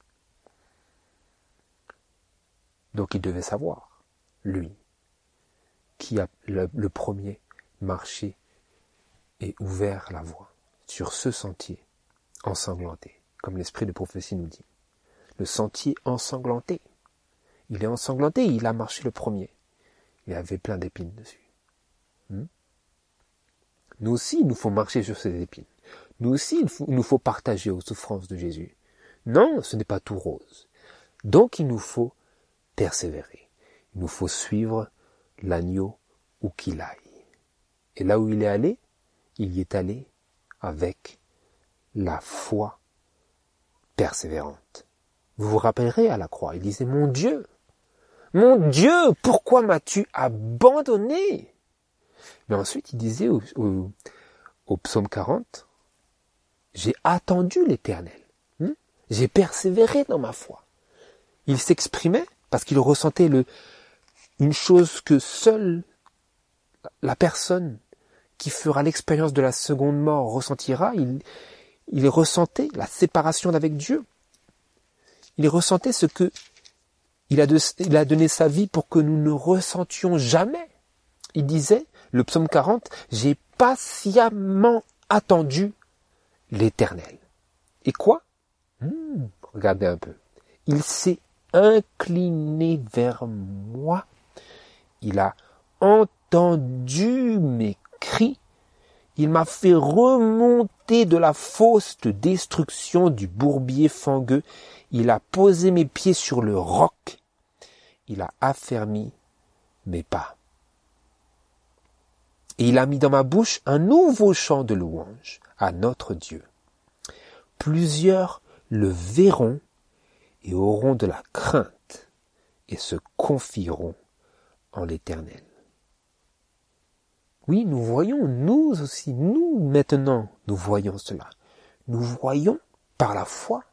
Donc il devait savoir, lui, qui a le, le premier marché et ouvert la voie sur ce sentier ensanglanté, comme l'esprit de prophétie nous dit. Le sentier ensanglanté. Il est ensanglanté, il a marché le premier. Il avait plein d'épines dessus. Hmm? Nous aussi, il nous faut marcher sur ces épines. Nous aussi, il, faut, il nous faut partager aux souffrances de Jésus. Non, ce n'est pas tout rose. Donc, il nous faut persévérer. Il nous faut suivre l'agneau où qu'il aille. Et là où il est allé, il y est allé avec la foi persévérante. Vous vous rappellerez à la croix, il disait « Mon Dieu, mon Dieu, pourquoi m'as-tu abandonné ?» Mais ensuite, il disait au, au, au psaume quarante, « J'ai attendu l'Éternel, hmm? J'ai persévéré dans ma foi. » Il s'exprimait parce qu'il ressentait le, une chose que seule la personne qui fera l'expérience de la seconde mort ressentira. Il, il ressentait la séparation d'avec Dieu. Il ressentait ce que il a, de, il a donné sa vie pour que nous ne ressentions jamais. Il disait, le psaume quarante, « J'ai patiemment attendu l'Éternel. » Et quoi hmm, Regardez un peu. Il s'est incliné vers moi. Il a entendu mes cris. Il m'a fait remonter de la fosse de destruction du bourbier fangueux. Il a posé mes pieds sur le roc. Il a affermi mes pas. Et il a mis dans ma bouche un nouveau chant de louange à notre Dieu. Plusieurs le verront et auront de la crainte et se confieront en l'Éternel. Oui, nous voyons, nous aussi, nous maintenant, nous voyons cela. Nous voyons par la foi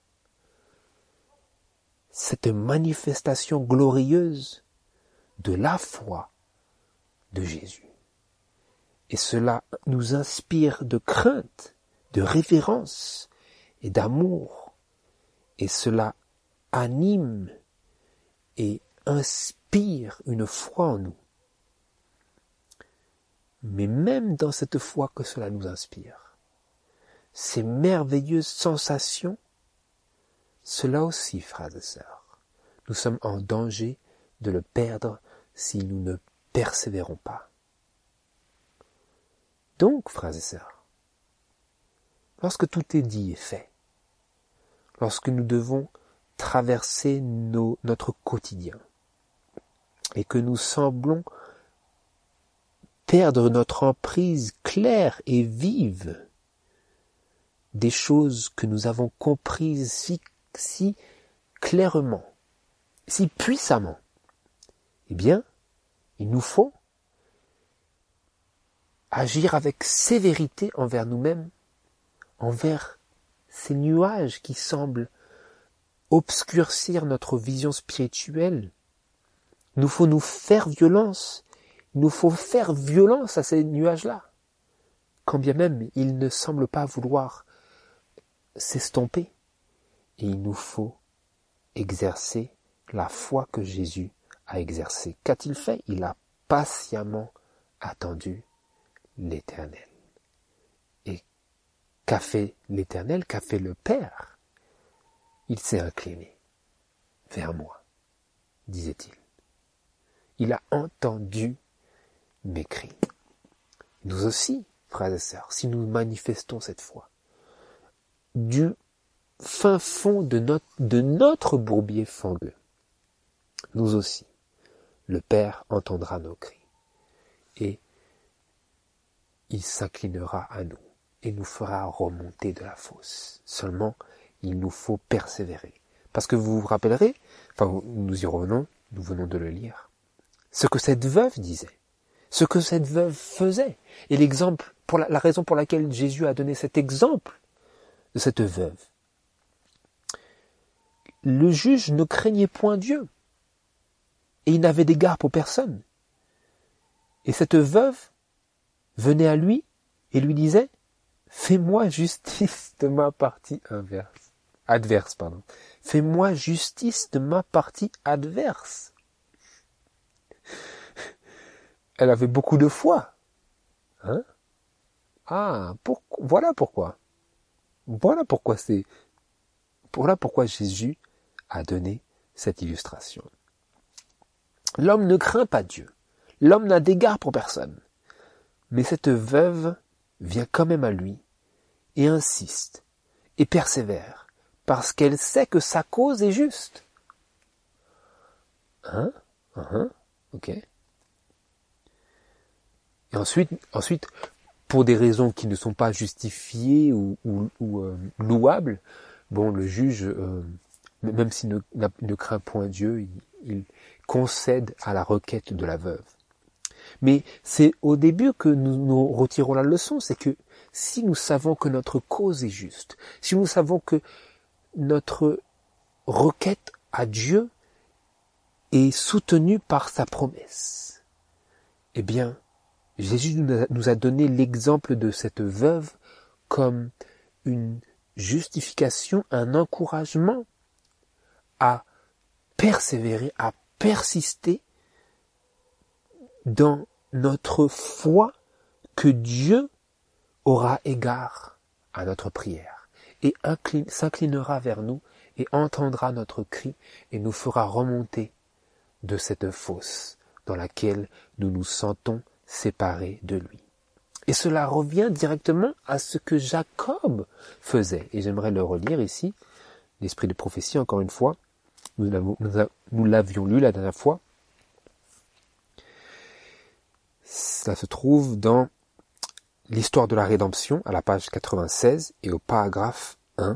cette manifestation glorieuse de la foi de Jésus. Et cela nous inspire de crainte, de révérence et d'amour. Et cela anime et inspire une foi en nous. Mais même dans cette foi que cela nous inspire, ces merveilleuses sensations, cela aussi, frères et sœurs, nous sommes en danger de le perdre si nous ne persévérons pas. Donc, frères et sœurs, lorsque tout est dit et fait, lorsque nous devons traverser nos, notre quotidien et que nous semblons perdre notre emprise claire et vive des choses que nous avons comprises si, si clairement, si puissamment, eh bien, il nous faut agir avec sévérité envers nous-mêmes, envers ces nuages qui semblent obscurcir notre vision spirituelle. Il nous faut nous faire violence. Il nous faut faire violence à ces nuages-là, quand bien même ils ne semblent pas vouloir s'estomper. Et il nous faut exercer la foi que Jésus a exercée. Qu'a-t-il fait? Il a patiemment attendu l'Éternel. Et qu'a fait l'Éternel? Qu'a fait le Père? Il s'est incliné vers moi, disait-il. Il a entendu mes cris. Nous aussi, frères et sœurs, si nous manifestons cette foi, du fin fond de notre, de notre bourbier fangueux, nous aussi, le Père entendra nos cris et il s'inclinera à nous et nous fera remonter de la fosse. Seulement, il nous faut persévérer. Parce que vous vous rappellerez, enfin nous y revenons, nous venons de le lire, ce que cette veuve disait. ce que cette veuve faisait. Et l'exemple, pour la, la raison pour laquelle Jésus a donné cet exemple de cette veuve. Le juge ne craignait point Dieu. Et il n'avait d'égard pour personne. Et cette veuve venait à lui et lui disait, fais-moi justice de ma partie inverse. Adverse, pardon. Fais-moi justice de ma partie adverse. Elle avait beaucoup de foi. Hein? Ah, pour, voilà pourquoi. Voilà pourquoi c'est, voilà pourquoi Jésus a donné cette illustration. L'homme ne craint pas Dieu. L'homme n'a d'égard pour personne. Mais cette veuve vient quand même à lui et insiste et persévère parce qu'elle sait que sa cause est juste. Hein? Hein? Ok. Et ensuite, ensuite, pour des raisons qui ne sont pas justifiées ou, ou, ou euh, louables, bon, le juge, euh, même s'il ne, ne craint point Dieu, il, il concède à la requête de la veuve. Mais c'est au début que nous nous retirons la leçon, c'est que si nous savons que notre cause est juste, si nous savons que notre requête à Dieu est soutenue par sa promesse, eh bien, Jésus nous a donné l'exemple de cette veuve comme une justification, un encouragement à persévérer, à persister dans notre foi que Dieu aura égard à notre prière et incline, s'inclinera vers nous et entendra notre cri et nous fera remonter de cette fosse dans laquelle nous nous sentons séparés de lui. Et cela revient directement à ce que Jacob faisait. Et j'aimerais le relire ici, l'esprit de prophétie, encore une fois. Nous l'avons, nous l'avions lu la dernière fois. Ça se trouve dans l'histoire de la rédemption, à la page quatre-vingt-seize et au paragraphe un.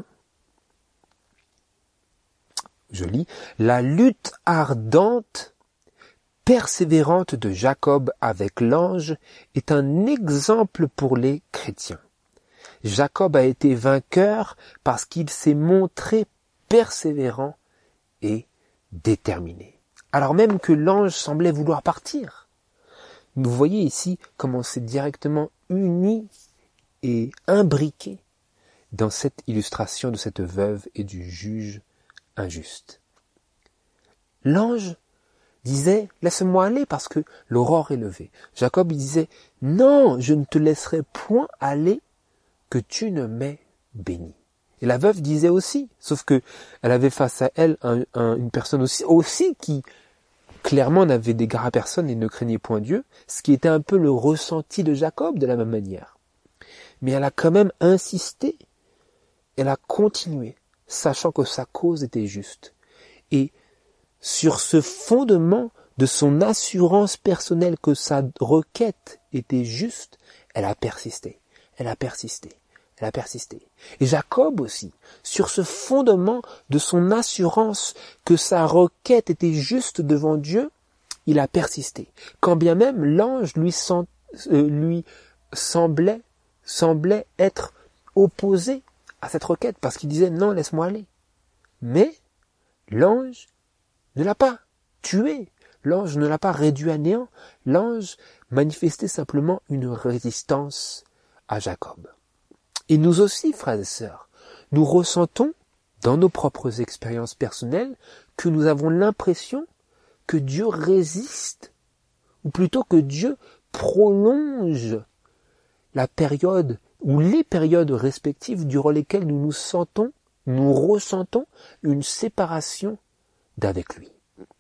Je lis, « La lutte ardente, persévérante de Jacob avec l'ange est un exemple pour les chrétiens. Jacob a été vainqueur parce qu'il s'est montré persévérant et déterminé. Alors même que l'ange semblait vouloir partir. Vous voyez ici comment c'est directement uni et imbriqué dans cette illustration de cette veuve et du juge injuste. L'ange disait « Laisse-moi aller parce que l'aurore est levée ». Jacob il disait « Non, je ne te laisserai point aller que tu ne m'aies béni ». Et la veuve disait aussi, sauf que elle avait face à elle un, un, une personne aussi, aussi qui clairement n'avait d'égard à personne et ne craignait point Dieu, ce qui était un peu le ressenti de Jacob de la même manière. Mais elle a quand même insisté, elle a continué, sachant que sa cause était juste. Et sur ce fondement de son assurance personnelle que sa requête était juste, elle a persisté, elle a persisté, elle a persisté. Et Jacob aussi, sur ce fondement de son assurance que sa requête était juste devant Dieu, il a persisté. Quand bien même l'ange lui, sent, euh, lui semblait, semblait être opposé à cette requête, parce qu'il disait « Non, laisse-moi aller ». Mais l'ange ne l'a pas tué, l'ange ne l'a pas réduit à néant, l'ange manifestait simplement une résistance à Jacob. Et nous aussi, frères et sœurs, nous ressentons dans nos propres expériences personnelles que nous avons l'impression que Dieu résiste, ou plutôt que Dieu prolonge la période ou les périodes respectives durant lesquelles nous nous sentons, nous ressentons une séparation d'avec lui.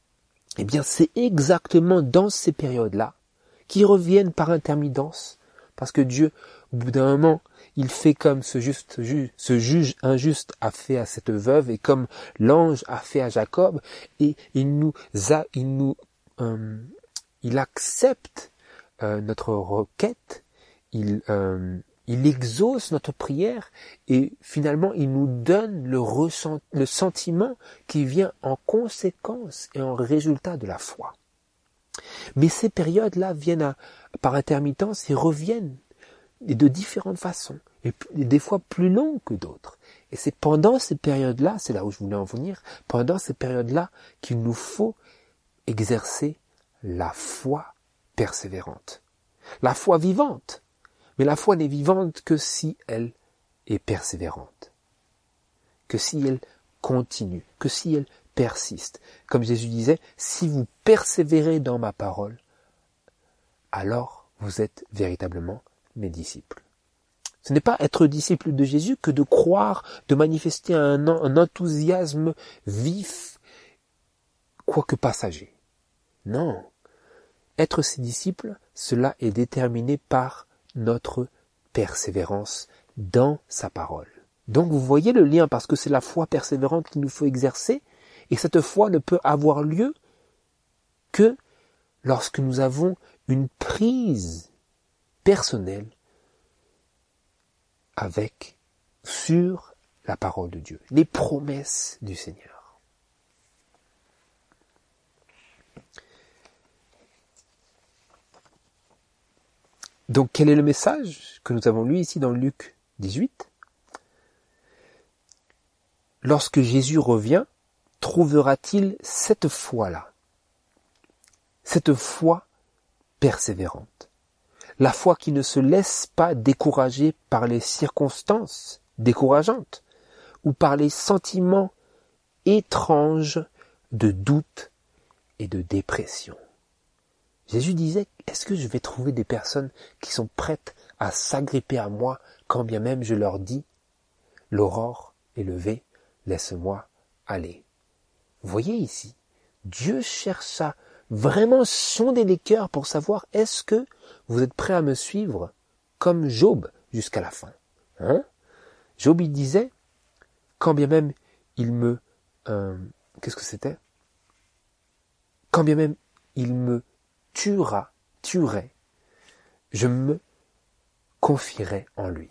Eh bien, c'est exactement dans ces périodes-là, qui reviennent par intermittence, parce que Dieu, au bout d'un moment, il fait comme ce, juste, ce juge injuste a fait à cette veuve, et comme l'ange a fait à Jacob, et il nous, a, il nous, euh, il accepte euh, notre requête, il, euh, il exauce notre prière, et finalement il nous donne le, ressent, le sentiment qui vient en conséquence et en résultat de la foi. Mais ces périodes-là viennent à, par intermittence et reviennent et de différentes façons, et, et des fois plus longues que d'autres. Et c'est pendant ces périodes-là, c'est là où je voulais en venir, pendant ces périodes-là qu'il nous faut exercer la foi persévérante. La foi vivante. Mais la foi n'est vivante que si elle est persévérante. Que si elle continue, que si elle persiste. Comme Jésus disait, si vous persévérez dans ma parole, alors vous êtes véritablement mes disciples. Ce n'est pas être disciple de Jésus que de croire, de manifester un, un enthousiasme vif, quoique passager. Non. Être ses disciples, cela est déterminé par notre persévérance dans sa parole. Donc vous voyez le lien, parce que c'est la foi persévérante qu'il nous faut exercer, et cette foi ne peut avoir lieu que lorsque nous avons une prise personnelle avec, sur la parole de Dieu, les promesses du Seigneur. Donc quel est le message que nous avons lu ici dans Luc dix-huit ? Lorsque Jésus revient, trouvera-t-il cette foi-là, cette foi persévérante, la foi qui ne se laisse pas décourager par les circonstances décourageantes ou par les sentiments étranges de doute et de dépression. Jésus disait, est-ce que je vais trouver des personnes qui sont prêtes à s'agripper à moi quand bien même je leur dis, l'aurore est levée, laisse-moi aller. Vous voyez ici, Dieu cherche à vraiment sonder les cœurs pour savoir, est-ce que vous êtes prêts à me suivre comme Job jusqu'à la fin, hein? Job, il disait, quand bien même il me... Euh, qu'est-ce que c'était? Quand bien même il me tuera, tuerait, je me confierai en lui.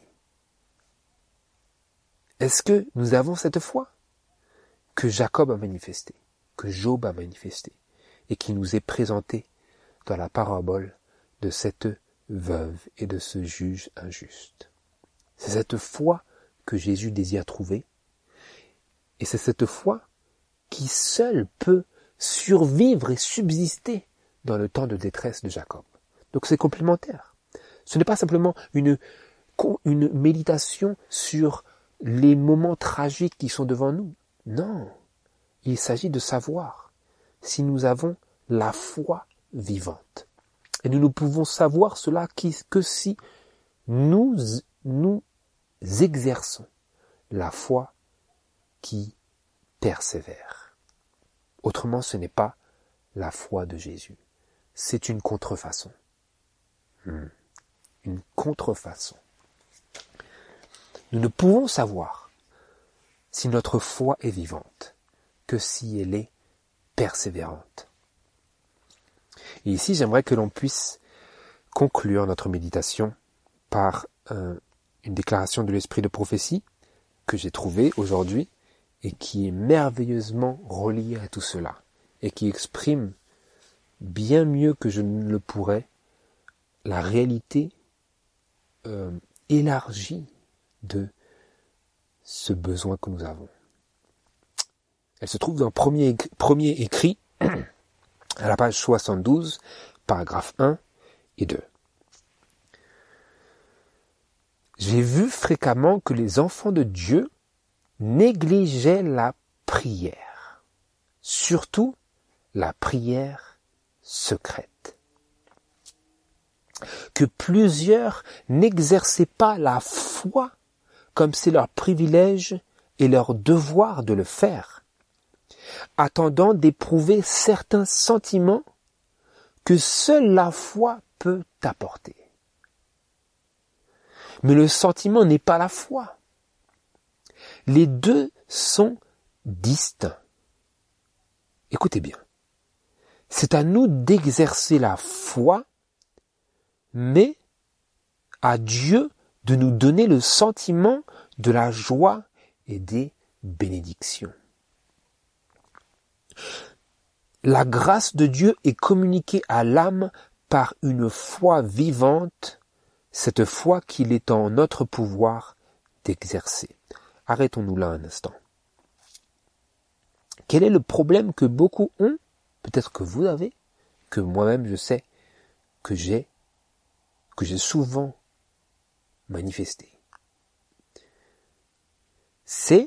Est-ce que nous avons cette foi que Jacob a manifestée, que Job a manifestée, et qui nous est présentée dans la parabole de cette veuve et de ce juge injuste? C'est cette foi que Jésus désire trouver, et c'est cette foi qui seule peut survivre et subsister dans le temps de détresse de Jacob. Donc c'est complémentaire. Ce n'est pas simplement une, une méditation sur les moments tragiques qui sont devant nous. Non, il s'agit de savoir si nous avons la foi vivante. Et nous ne pouvons savoir cela que si nous, nous exerçons la foi qui persévère. Autrement, ce n'est pas la foi de Jésus. C'est une contrefaçon. Hmm. Une contrefaçon. Nous ne pouvons savoir si notre foi est vivante que si elle est persévérante. Et ici, j'aimerais que l'on puisse conclure notre méditation par euh, une déclaration de l'esprit de prophétie que j'ai trouvée aujourd'hui et qui est merveilleusement reliée à tout cela et qui exprime bien mieux que je ne le pourrais la réalité euh, élargie de ce besoin que nous avons. Elle se trouve dans le premier, premier écrit, à la page soixante-douze, paragraphe un et deux. J'ai vu fréquemment que les enfants de Dieu négligeaient la prière, surtout la prière secrète. Que plusieurs n'exerçaient pas la foi comme c'est leur privilège et leur devoir de le faire, attendant d'éprouver certains sentiments que seule la foi peut apporter. Mais le sentiment n'est pas la foi. Les deux sont distincts. Écoutez bien. C'est à nous d'exercer la foi, mais à Dieu de nous donner le sentiment de la joie et des bénédictions. la grâce de Dieu est communiquée à l'âme par une foi vivante, cette foi qu'il est en notre pouvoir d'exercer. Arrêtons-nous là un instant. Quel est le problème que beaucoup ont, peut-être que vous avez, que moi-même je sais, que j'ai, que j'ai souvent manifesté? C'est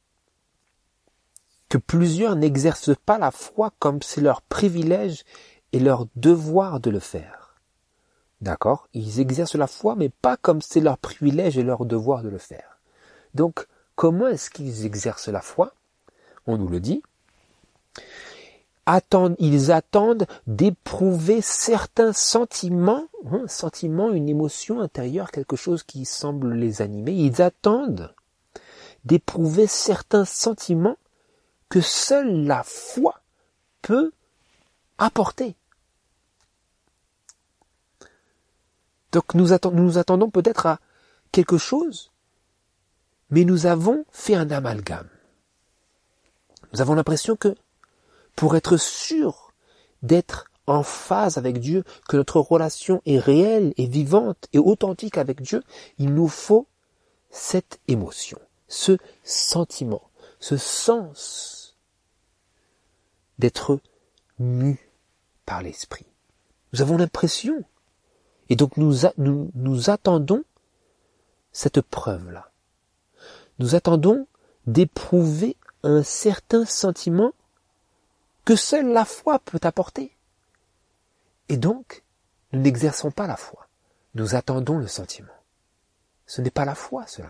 que plusieurs n'exercent pas la foi comme c'est leur privilège et leur devoir de le faire. D'accord? Ils exercent la foi, mais pas comme c'est leur privilège et leur devoir de le faire. Donc, comment est-ce qu'ils exercent la foi? On nous le dit. Attendent, ils attendent d'éprouver certains sentiments, un sentiment, une émotion intérieure, quelque chose qui semble les animer. Ils attendent d'éprouver certains sentiments que seule la foi peut apporter. Donc nous, attend, nous nous attendons peut-être à quelque chose, mais nous avons fait un amalgame. Nous avons l'impression que pour être sûr d'être en phase avec Dieu, que notre relation est réelle et vivante et authentique avec Dieu, il nous faut cette émotion, ce sentiment, ce sens d'être mu par l'Esprit. Nous avons l'impression, et donc nous, a, nous, nous attendons cette preuve-là. Nous attendons d'éprouver un certain sentiment que seule la foi peut apporter. Et donc, nous n'exerçons pas la foi. Nous attendons le sentiment. Ce n'est pas la foi, cela.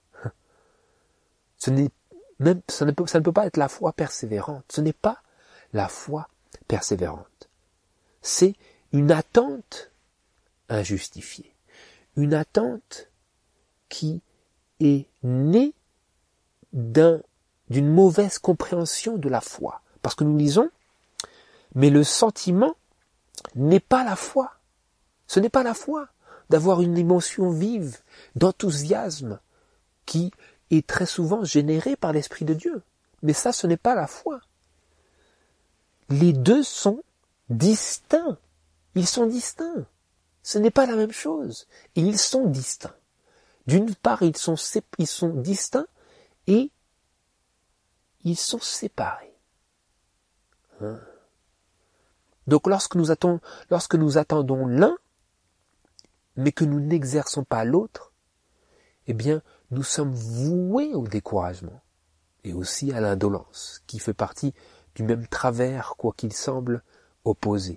Ce n'est même, ça ne peut, ça ne peut pas être la foi persévérante. Ce n'est pas la foi persévérante. C'est une attente injustifiée. Une attente qui est née d'un, d'une mauvaise compréhension de la foi. Parce que nous lisons, mais le sentiment n'est pas la foi. Ce n'est pas la foi d'avoir une émotion vive, d'enthousiasme, qui est très souvent générée par l'Esprit de Dieu. Mais ça, ce n'est pas la foi. Les deux sont distincts. Ils sont distincts. Ce n'est pas la même chose. Et ils sont distincts. D'une part, ils sont, ils sont distincts et ils sont séparés. Donc lorsque nous attendons, lorsque nous attendons l'un, mais que nous n'exerçons pas l'autre, eh bien, nous sommes voués au découragement et aussi à l'indolence, qui fait partie du même travers, quoi qu'il semble opposé,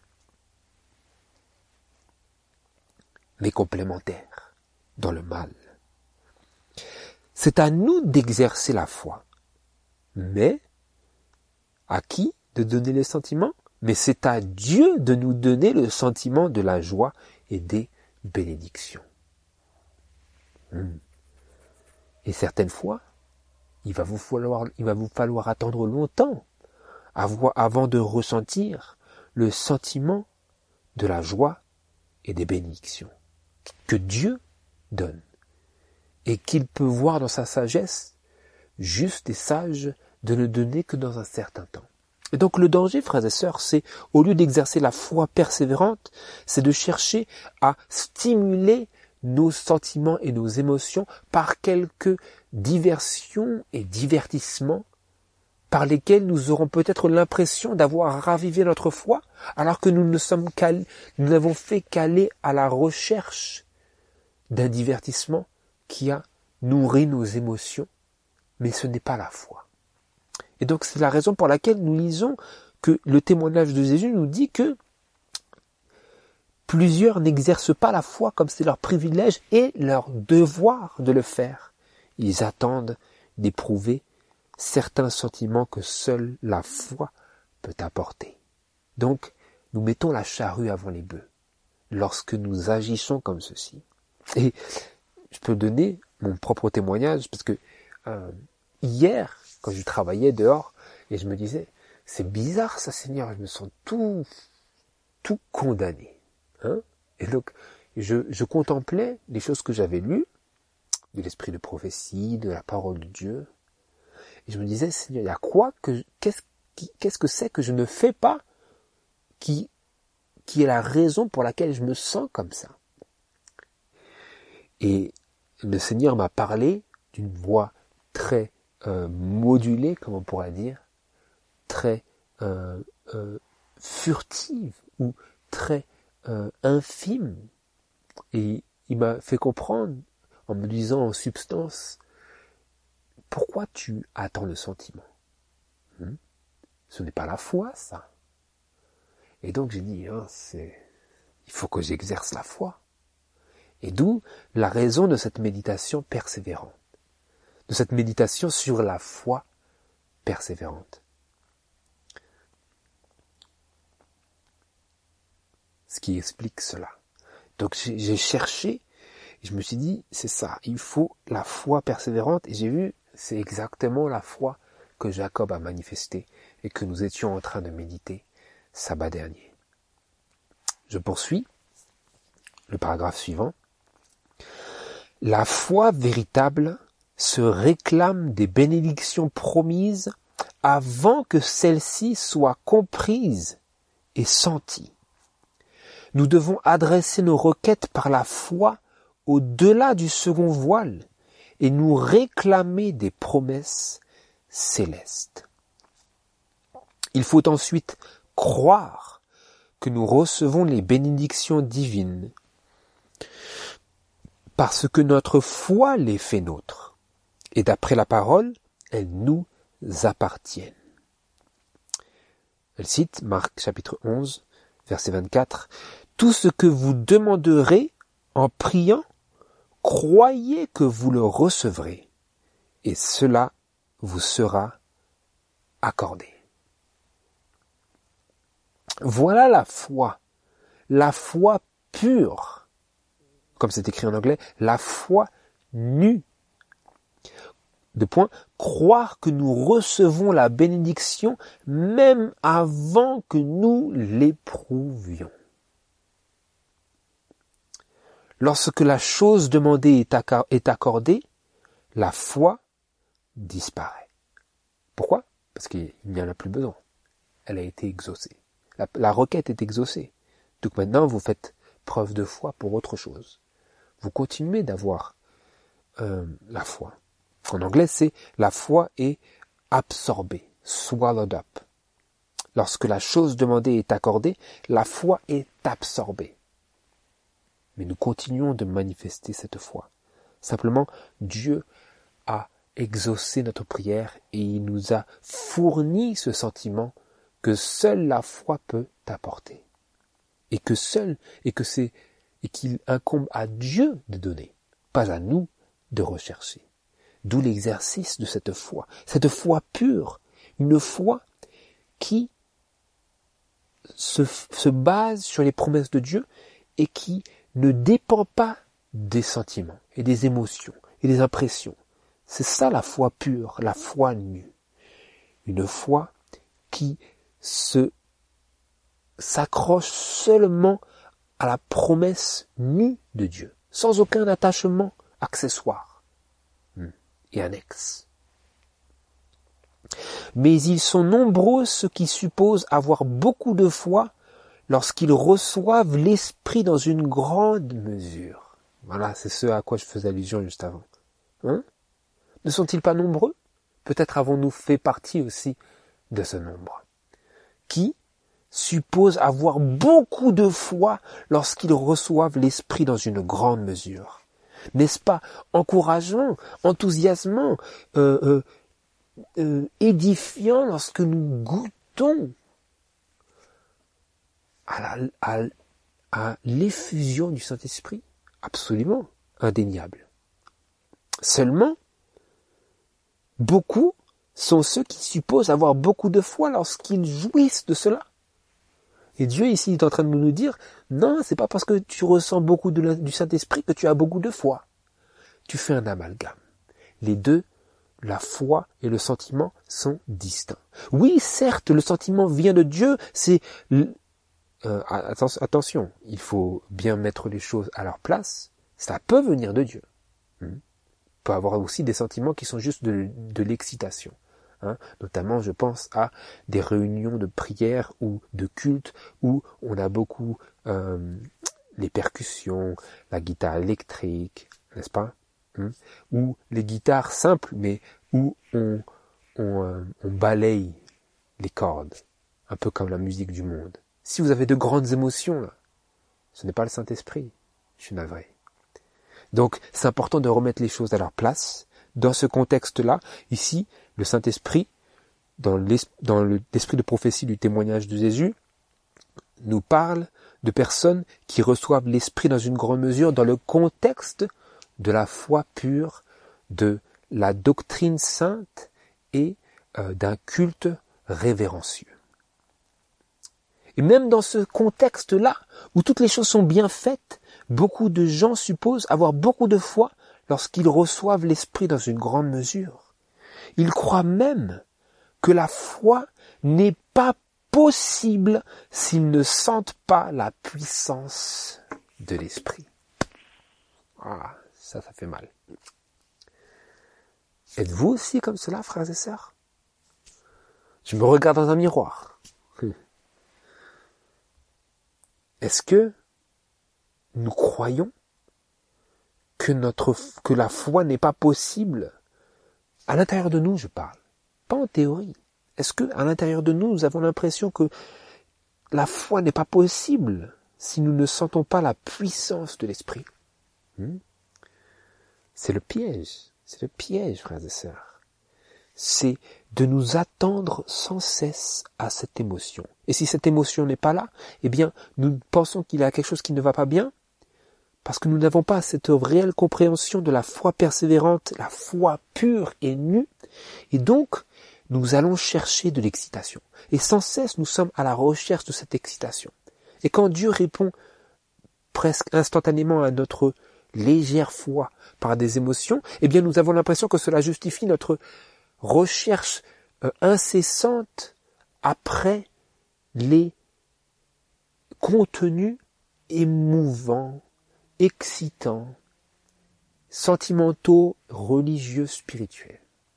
mais complémentaire dans le mal. C'est à nous d'exercer la foi, mais à qui de donner les sentiments? Mais c'est à Dieu de nous donner le sentiment de la joie et des bénédictions. Hum. Et certaines fois, il va vous falloir, il va vous falloir attendre longtemps avant de ressentir le sentiment de la joie et des bénédictions que Dieu donne et qu'il peut voir dans sa sagesse juste et sage de ne donner que dans un certain temps. Et donc le danger, frères et sœurs, c'est, au lieu d'exercer la foi persévérante, c'est de chercher à stimuler nos sentiments et nos émotions par quelques diversions et divertissements par lesquels nous aurons peut-être l'impression d'avoir ravivé notre foi, alors que nous ne sommes qu'allés, nous n'avons fait qu'aller à la recherche d'un divertissement qui a nourri nos émotions, mais ce n'est pas la foi. Et donc c'est la raison pour laquelle nous lisons que le témoignage de Jésus nous dit que plusieurs n'exercent pas la foi comme c'est leur privilège et leur devoir de le faire. Ils attendent d'éprouver certains sentiments que seule la foi peut apporter. Donc, nous mettons la charrue avant les bœufs lorsque nous agissons comme ceci. Et je peux donner mon propre témoignage parce que euh, hier, quand je travaillais dehors, et je me disais, c'est bizarre ça, Seigneur, je me sens tout, tout condamné. Hein? Et donc, je, je contemplais les choses que j'avais lues, de l'esprit de prophétie, de la parole de Dieu, et je me disais, Seigneur, il y a quoi que, qu'est-ce, qui, qu'est-ce que c'est que je ne fais pas qui, qui est la raison pour laquelle je me sens comme ça? Et le Seigneur m'a parlé d'une voix très euh, modulée, comme on pourrait dire, très euh, euh, furtive ou très euh, infime. Et il m'a fait comprendre, en me disant en substance, pourquoi tu attends le sentiment? hmm Ce n'est pas la foi, ça. Et donc j'ai dit, hein, c'est, il faut que j'exerce la foi. Et d'où la raison de cette méditation persévérante, de cette méditation sur la foi persévérante. Ce qui explique cela. Donc j'ai, j'ai cherché, et je me suis dit, c'est ça, il faut la foi persévérante, et j'ai vu, c'est exactement la foi que Jacob a manifestée, et que nous étions en train de méditer sabbat dernier. Je poursuis, le paragraphe suivant. La foi véritable se réclame des bénédictions promises avant que celles-ci soient comprises et senties. Nous devons adresser nos requêtes par la foi au-delà du second voile et nous réclamer des promesses célestes. Il faut ensuite croire que nous recevons les bénédictions divines parce que notre foi les fait nôtres, et d'après la parole, elles nous appartiennent. Elle cite Marc chapitre onze, verset vingt-quatre, « Tout ce que vous demanderez en priant, croyez que vous le recevrez, et cela vous sera accordé. » Voilà la foi, la foi pure. Comme c'est écrit en anglais, la foi nue. De point, croire que nous recevons la bénédiction même avant que nous l'éprouvions. Lorsque la chose demandée est accordée, la foi disparaît. Pourquoi? Parce qu'il n'y en a plus besoin. Elle a été exaucée. La, la requête est exaucée. Donc maintenant, vous faites preuve de foi pour autre chose. Vous continuez d'avoir euh, la foi. En anglais, c'est la foi est absorbée, swallowed up. Lorsque la chose demandée est accordée, la foi est absorbée. Mais nous continuons de manifester cette foi. Simplement, Dieu a exaucé notre prière et il nous a fourni ce sentiment que seule la foi peut apporter. Et que seul, et que c'est et qu'il incombe à Dieu de donner, pas à nous de rechercher. D'où l'exercice de cette foi, cette foi pure, une foi qui se, se base sur les promesses de Dieu et qui ne dépend pas des sentiments et des émotions et des impressions. C'est ça la foi pure, la foi nue. Une foi qui se s'accroche seulement à la promesse nue de Dieu, sans aucun attachement accessoire et annexe. Mais ils sont nombreux ceux qui supposent avoir beaucoup de foi lorsqu'ils reçoivent l'Esprit dans une grande mesure. Voilà, c'est ce à quoi je faisais allusion juste avant. Hein? Ne sont-ils pas nombreux? Peut-être avons-nous fait partie aussi de ce nombre. Qui supposent avoir beaucoup de foi lorsqu'ils reçoivent l'Esprit dans une grande mesure. N'est-ce pas encourageant, enthousiasmant, euh, euh, euh, édifiant lorsque nous goûtons à, la, à, à l'effusion du Saint-Esprit? Absolument indéniable. Seulement, beaucoup sont ceux qui supposent avoir beaucoup de foi lorsqu'ils jouissent de cela. Et Dieu ici est en train de nous dire, non, c'est pas parce que tu ressens beaucoup de la, du Saint-Esprit que tu as beaucoup de foi. Tu fais un amalgame. Les deux, la foi et le sentiment, sont distincts. Oui, certes, le sentiment vient de Dieu, c'est... Euh, attention, il faut bien mettre les choses à leur place, ça peut venir de Dieu. Hmm. On peut avoir aussi des sentiments qui sont juste de, de l'excitation. Hein, notamment, je pense à des réunions de prière ou de culte où on a beaucoup euh, les percussions, la guitare électrique, n'est-ce pas, hein, ou les guitares simples, mais où on, on, euh, on balaye les cordes, un peu comme la musique du monde. Si vous avez de grandes émotions, là, ce n'est pas le Saint-Esprit, je suis navré. Donc, c'est important de remettre les choses à leur place. Dans ce contexte-là, ici, le Saint-Esprit, dans l'esprit de prophétie du témoignage de Jésus, nous parle de personnes qui reçoivent l'Esprit dans une grande mesure dans le contexte de la foi pure, de la doctrine sainte et euh, d'un culte révérencieux. Et même dans ce contexte-là, où toutes les choses sont bien faites, beaucoup de gens supposent avoir beaucoup de foi lorsqu'ils reçoivent l'Esprit dans une grande mesure. Ils croient même que la foi n'est pas possible s'ils ne sentent pas la puissance de l'Esprit. Ah, ça, ça fait mal. Êtes-vous aussi comme cela, frères et sœurs? Je me regarde dans un miroir. Est-ce que nous croyons que notre, que la foi n'est pas possible? À l'intérieur de nous, je parle. Pas en théorie. Est-ce que, à l'intérieur de nous, nous avons l'impression que la foi n'est pas possible si nous ne sentons pas la puissance de l'Esprit? hmm C'est le piège. C'est le piège, frères et sœurs. C'est de nous attendre sans cesse à cette émotion. Et si cette émotion n'est pas là, eh bien, nous pensons qu'il y a quelque chose qui ne va pas bien, parce que nous n'avons pas cette réelle compréhension de la foi persévérante, la foi pure et nue, et donc, nous allons chercher de l'excitation. Et sans cesse, nous sommes à la recherche de cette excitation. Et quand Dieu répond presque instantanément à notre légère foi par des émotions, eh bien, nous avons l'impression que cela justifie notre recherche euh, incessante après les contenus émouvants, excitants, sentimentaux, religieux, spirituels.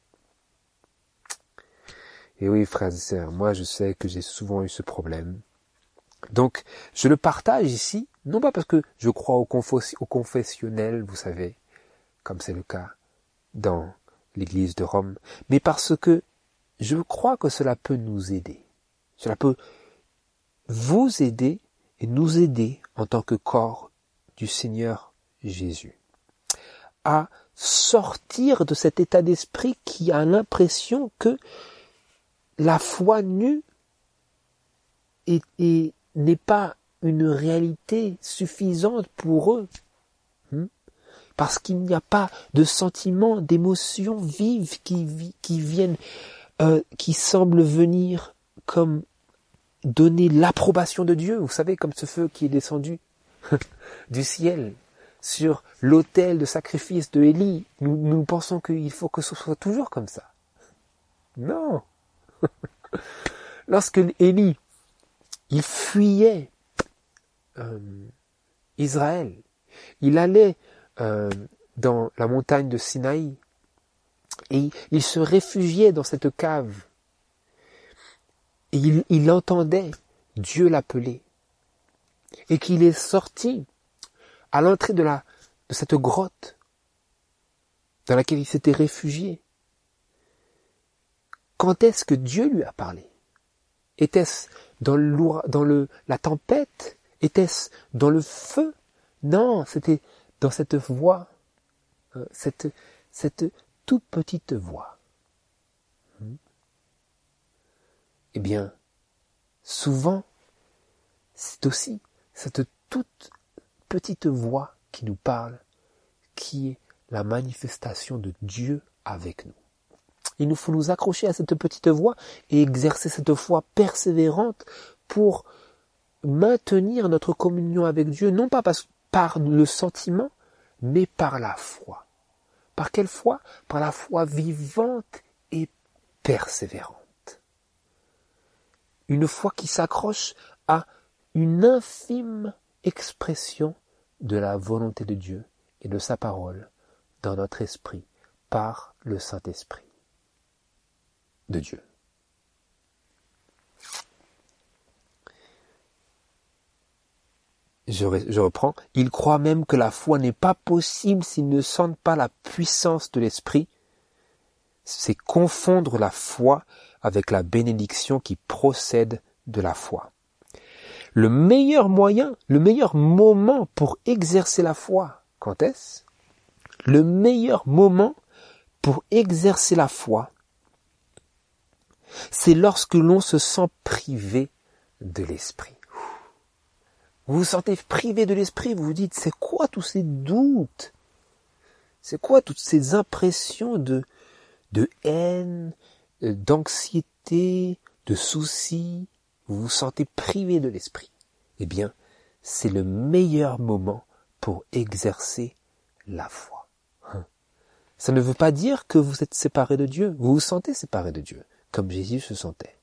Et oui, frères et sœurs, moi je sais que j'ai souvent eu ce problème. Donc, je le partage ici, non pas parce que je crois au, confos- au confessionnel, vous savez, comme c'est le cas dans l'Église de Rome, mais parce que je crois que cela peut nous aider. Cela peut vous aider et nous aider en tant que corps du Seigneur Jésus à sortir de cet état d'esprit qui a l'impression que la foi nue est, est, n'est pas une réalité suffisante pour eux. Hmm? Parce qu'il n'y a pas de sentiments, d'émotions vives qui, qui viennent, euh, qui semblent venir comme donner l'approbation de Dieu. Vous savez, comme ce feu qui est descendu du ciel sur l'autel de sacrifice de Élie. Nous, nous pensons qu'il faut que ce soit toujours comme ça. Non. Lorsque Élie, il fuyait euh, Israël, il allait euh, dans la montagne de Sinaï et il se réfugiait dans cette cave et il, il entendait Dieu l'appeler et qu'il est sorti à l'entrée de, la, de cette grotte dans laquelle il s'était réfugié. Quand est-ce que Dieu lui a parlé? Était-ce dans, le, dans le, la tempête? Était-ce dans le feu? Non, c'était dans cette voix, euh, cette, cette toute petite voix. Hmm. Eh bien, souvent, c'est aussi cette toute petite voix qui nous parle, qui est la manifestation de Dieu avec nous. Il nous faut nous accrocher à cette petite voix et exercer cette foi persévérante pour maintenir notre communion avec Dieu, non pas par le sentiment, mais par la foi. Par quelle foi? Par la foi vivante et persévérante. Une foi qui s'accroche à une infime expression de la volonté de Dieu et de sa parole dans notre esprit par le Saint-Esprit. de Dieu. Je, je reprends. Ils croient même que la foi n'est pas possible s'ils ne sentent pas la puissance de l'Esprit. C'est confondre la foi avec la bénédiction qui procède de la foi. Le meilleur moyen, le meilleur moment pour exercer la foi, quand est-ce? Le meilleur moment pour exercer la foi, c'est lorsque l'on se sent privé de l'Esprit. Vous vous sentez privé de l'Esprit, vous vous dites, c'est quoi tous ces doutes? C'est quoi toutes ces impressions de, de haine, d'anxiété, de soucis? Vous vous sentez privé de l'Esprit. Eh bien, c'est le meilleur moment pour exercer la foi. Ça ne veut pas dire que vous êtes séparé de Dieu. Vous vous sentez séparé de Dieu, comme Jésus se sentait.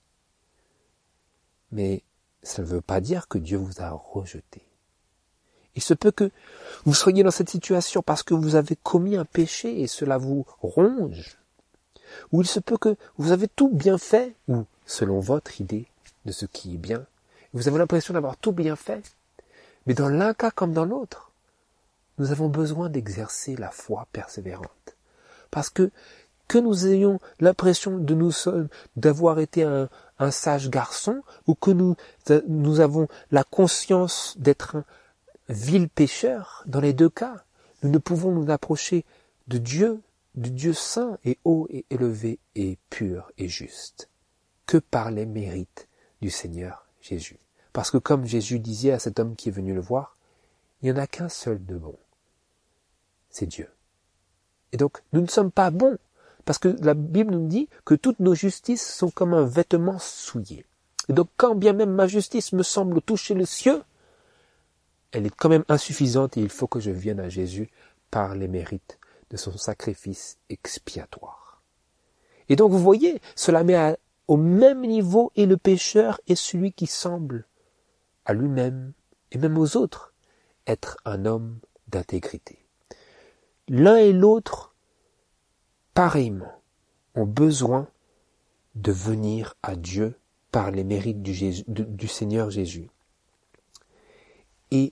Mais ça ne veut pas dire que Dieu vous a rejeté. Il se peut que vous soyez dans cette situation parce que vous avez commis un péché et cela vous ronge. Ou il se peut que vous avez tout bien fait, ou selon votre idée de ce qui est bien, vous avez l'impression d'avoir tout bien fait. Mais dans l'un cas comme dans l'autre, nous avons besoin d'exercer la foi persévérante. Parce que que nous ayons l'impression de nous sommes, d'avoir été un, un sage garçon, ou que nous, nous avons la conscience d'être un vil pécheur, dans les deux cas, nous ne pouvons nous approcher de Dieu, de Dieu saint et haut et élevé et pur et juste, que par les mérites du Seigneur Jésus. Parce que comme Jésus disait à cet homme qui est venu le voir, il n'y en a qu'un seul de bon, c'est Dieu. Et donc, nous ne sommes pas bons, parce que la Bible nous dit que toutes nos justices sont comme un vêtement souillé. Et donc, quand bien même ma justice me semble toucher le ciel, elle est quand même insuffisante et il faut que je vienne à Jésus par les mérites de son sacrifice expiatoire. Et donc, vous voyez, cela met à, au même niveau et le pécheur et celui qui semble à lui-même et même aux autres être un homme d'intégrité. L'un et l'autre, pareillement, ont besoin de venir à Dieu par les mérites du, Jésus, du, du Seigneur Jésus. Et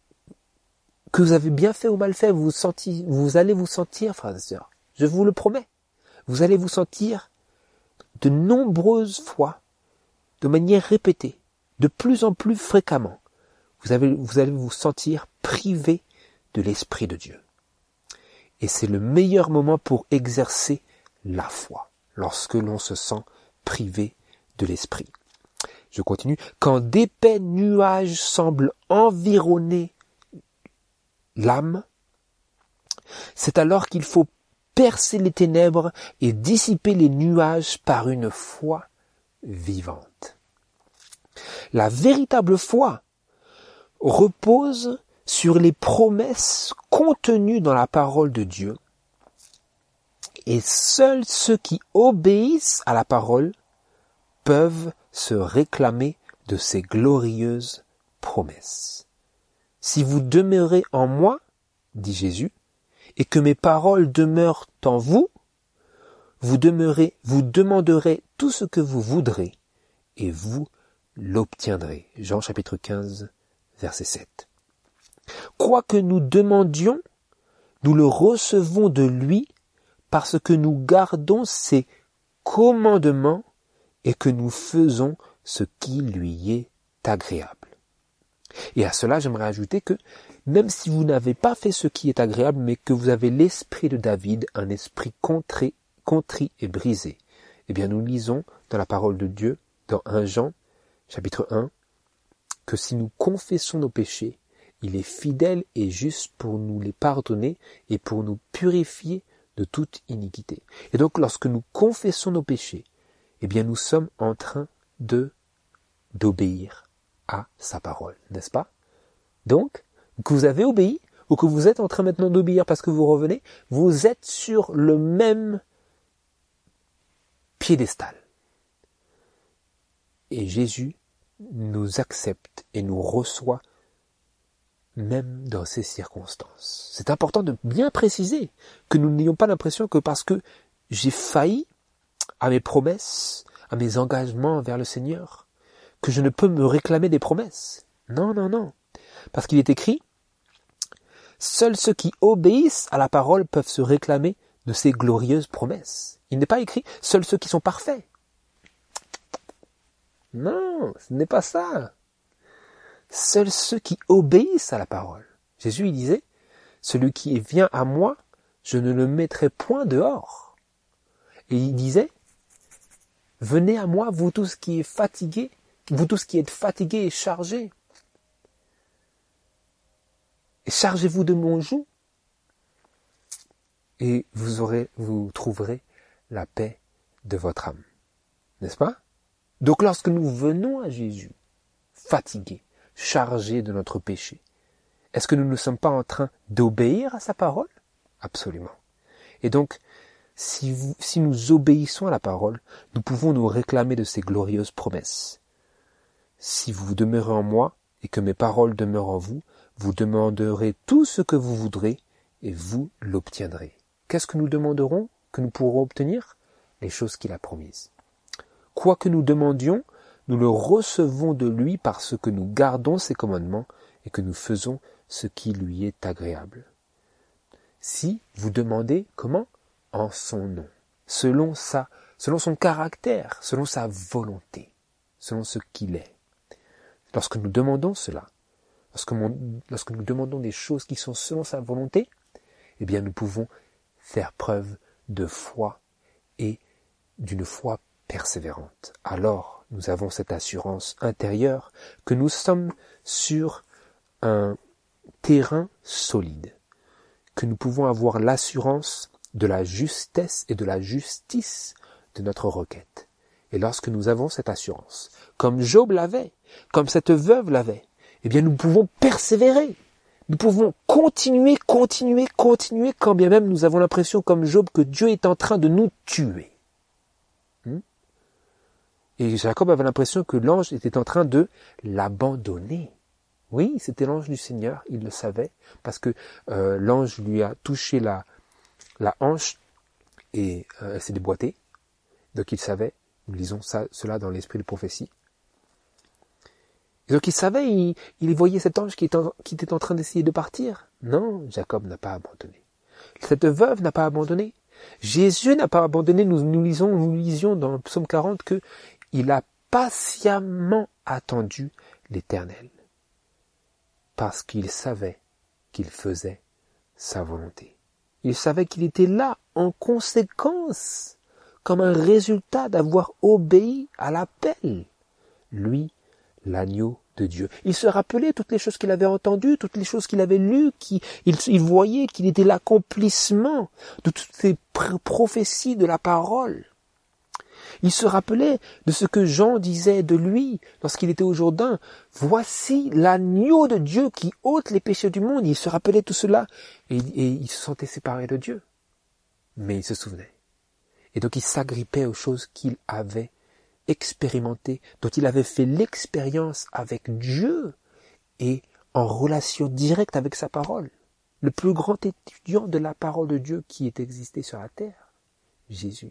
que vous avez bien fait ou mal fait, vous, vous, senti, vous allez vous sentir, frères et sœurs, je vous le promets, vous allez vous sentir de nombreuses fois, de manière répétée, de plus en plus fréquemment, vous, avez, vous allez vous sentir privé de l'Esprit de Dieu. Et c'est le meilleur moment pour exercer la foi, lorsque l'on se sent privé de l'Esprit. Je continue. Quand d'épais nuages semblent environner l'âme, c'est alors qu'il faut percer les ténèbres et dissiper les nuages par une foi vivante. La véritable foi repose sur les promesses contenues dans la parole de Dieu, et seuls ceux qui obéissent à la parole peuvent se réclamer de ces glorieuses promesses. Si vous demeurez en moi, dit Jésus, et que mes paroles demeurent en vous, vous demeurez, vous demanderez tout ce que vous voudrez, et vous l'obtiendrez. Jean chapitre quinze, verset sept. Quoi que nous demandions, nous le recevons de lui parce que nous gardons ses commandements et que nous faisons ce qui lui est agréable. Et à cela, j'aimerais ajouter que même si vous n'avez pas fait ce qui est agréable, mais que vous avez l'esprit de David, un esprit contrit, contrit et brisé, eh bien nous lisons dans la parole de Dieu, dans premier Jean, chapitre un, que si nous confessons nos péchés, il est fidèle et juste pour nous les pardonner et pour nous purifier de toute iniquité. Et donc, lorsque nous confessons nos péchés, eh bien, nous sommes en train de d'obéir à sa parole, n'est-ce pas? Donc, que vous avez obéi ou que vous êtes en train maintenant d'obéir parce que vous revenez, vous êtes sur le même piédestal. Et Jésus nous accepte et nous reçoit même dans ces circonstances. C'est important de bien préciser que nous n'ayons pas l'impression que parce que j'ai failli à mes promesses, à mes engagements envers le Seigneur, que je ne peux me réclamer des promesses. Non, non, non. Parce qu'il est écrit, seuls ceux qui obéissent à la parole peuvent se réclamer de ces glorieuses promesses. Il n'est pas écrit, seuls ceux qui sont parfaits. Non, ce n'est pas ça. Seuls ceux qui obéissent à la parole. Jésus, il disait, celui qui vient à moi, je ne le mettrai point dehors. Et il disait, venez à moi, vous tous qui êtes fatigués, vous tous qui êtes fatigués et chargés. Et chargez-vous de mon joug. Et vous aurez, vous trouverez la paix de votre âme. N'est-ce pas? Donc lorsque nous venons à Jésus, fatigués, chargés de notre péché, est-ce que nous ne sommes pas en train d'obéir à sa parole? Absolument. Et donc, si, vous, si nous obéissons à la parole, nous pouvons nous réclamer de ces glorieuses promesses. Si vous demeurez en moi et que mes paroles demeurent en vous, vous demanderez tout ce que vous voudrez et vous l'obtiendrez. Qu'est-ce que nous demanderons, que nous pourrons obtenir? Les choses qu'il a promises. Quoi que nous demandions, nous le recevons de lui parce que nous gardons ses commandements et que nous faisons ce qui lui est agréable. Si vous demandez comment? En son nom, selon sa, selon son caractère, selon sa volonté, selon ce qu'il est. Lorsque nous demandons cela, lorsque, mon, lorsque nous demandons des choses qui sont selon sa volonté, eh bien nous pouvons faire preuve de foi et d'une foi persévérante. Alors, nous avons cette assurance intérieure que nous sommes sur un terrain solide, que nous pouvons avoir l'assurance de la justesse et de la justice de notre requête. Et lorsque nous avons cette assurance, comme Job l'avait, comme cette veuve l'avait, eh bien nous pouvons persévérer. Nous pouvons continuer, continuer, continuer, quand bien même nous avons l'impression, comme Job, que Dieu est en train de nous tuer. Hmm? Et Jacob avait l'impression que l'ange était en train de l'abandonner. Oui, c'était l'ange du Seigneur, il le savait, parce que euh, l'ange lui a touché la, la hanche et euh, elle s'est déboîtée. Donc il savait, nous lisons ça, cela dans l'esprit de prophétie. Et donc il savait, il, il voyait cet ange qui était, en, qui était en train d'essayer de partir. Non, Jacob n'a pas abandonné. Cette veuve n'a pas abandonné. Jésus n'a pas abandonné. Nous, nous lisons, nous lisions dans le psaume quarante que il a patiemment attendu l'Éternel. Parce qu'il savait qu'il faisait sa volonté. Il savait qu'il était là en conséquence, comme un résultat d'avoir obéi à l'appel. Lui, l'agneau de Dieu. Il se rappelait toutes les choses qu'il avait entendues, toutes les choses qu'il avait lues, qui, il, il voyait qu'il était l'accomplissement de toutes ces pr- prophéties de la parole. Il se rappelait de ce que Jean disait de lui lorsqu'il était au Jourdain. Voici l'agneau de Dieu qui ôte les péchés du monde. Il se rappelait tout cela et, et il se sentait séparé de Dieu. Mais il se souvenait. Et donc il s'agrippait aux choses qu'il avait expérimentées, dont il avait fait l'expérience avec Dieu et en relation directe avec sa parole. Le plus grand étudiant de la parole de Dieu qui ait existé sur la terre, Jésus.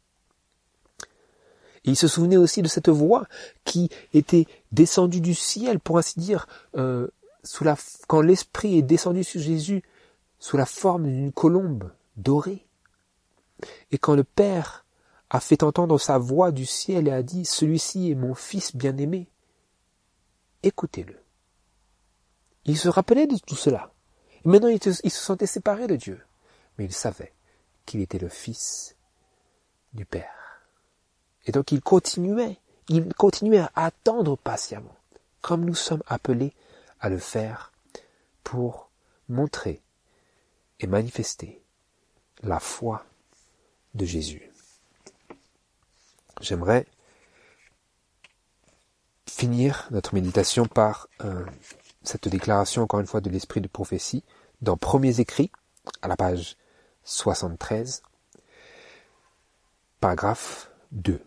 Et il se souvenait aussi de cette voix qui était descendue du ciel, pour ainsi dire, euh, sous la, quand l'Esprit est descendu sur Jésus, sous la forme d'une colombe dorée. Et quand le Père a fait entendre sa voix du ciel et a dit « Celui-ci est mon Fils bien-aimé, écoutez-le ». Il se rappelait de tout cela. Et maintenant, il, te, il se sentait séparé de Dieu. Mais il savait qu'il était le Fils du Père. Et donc il continuait, il continuait à attendre patiemment, comme nous sommes appelés à le faire pour montrer et manifester la foi de Jésus. J'aimerais finir notre méditation par euh, cette déclaration, encore une fois, de l'esprit de prophétie, dans Premiers Écrits, à la page soixante-treize, paragraphe deux.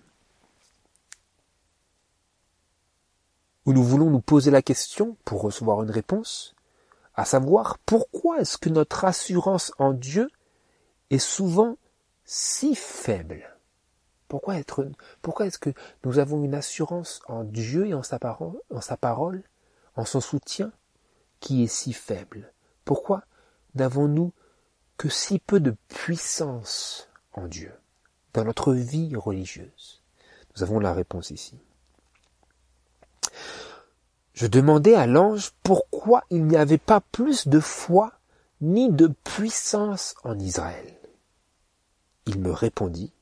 Où nous voulons nous poser la question, pour recevoir une réponse, à savoir pourquoi est-ce que notre assurance en Dieu est souvent si faible? Pourquoi être, pourquoi est-ce que nous avons une assurance en Dieu et en sa parole, en sa parole, en son soutien, qui est si faible? Pourquoi n'avons-nous que si peu de puissance en Dieu, dans notre vie religieuse? Nous avons la réponse ici. Je demandais à l'ange pourquoi il n'y avait pas plus de foi ni de puissance en Israël. Il me répondit,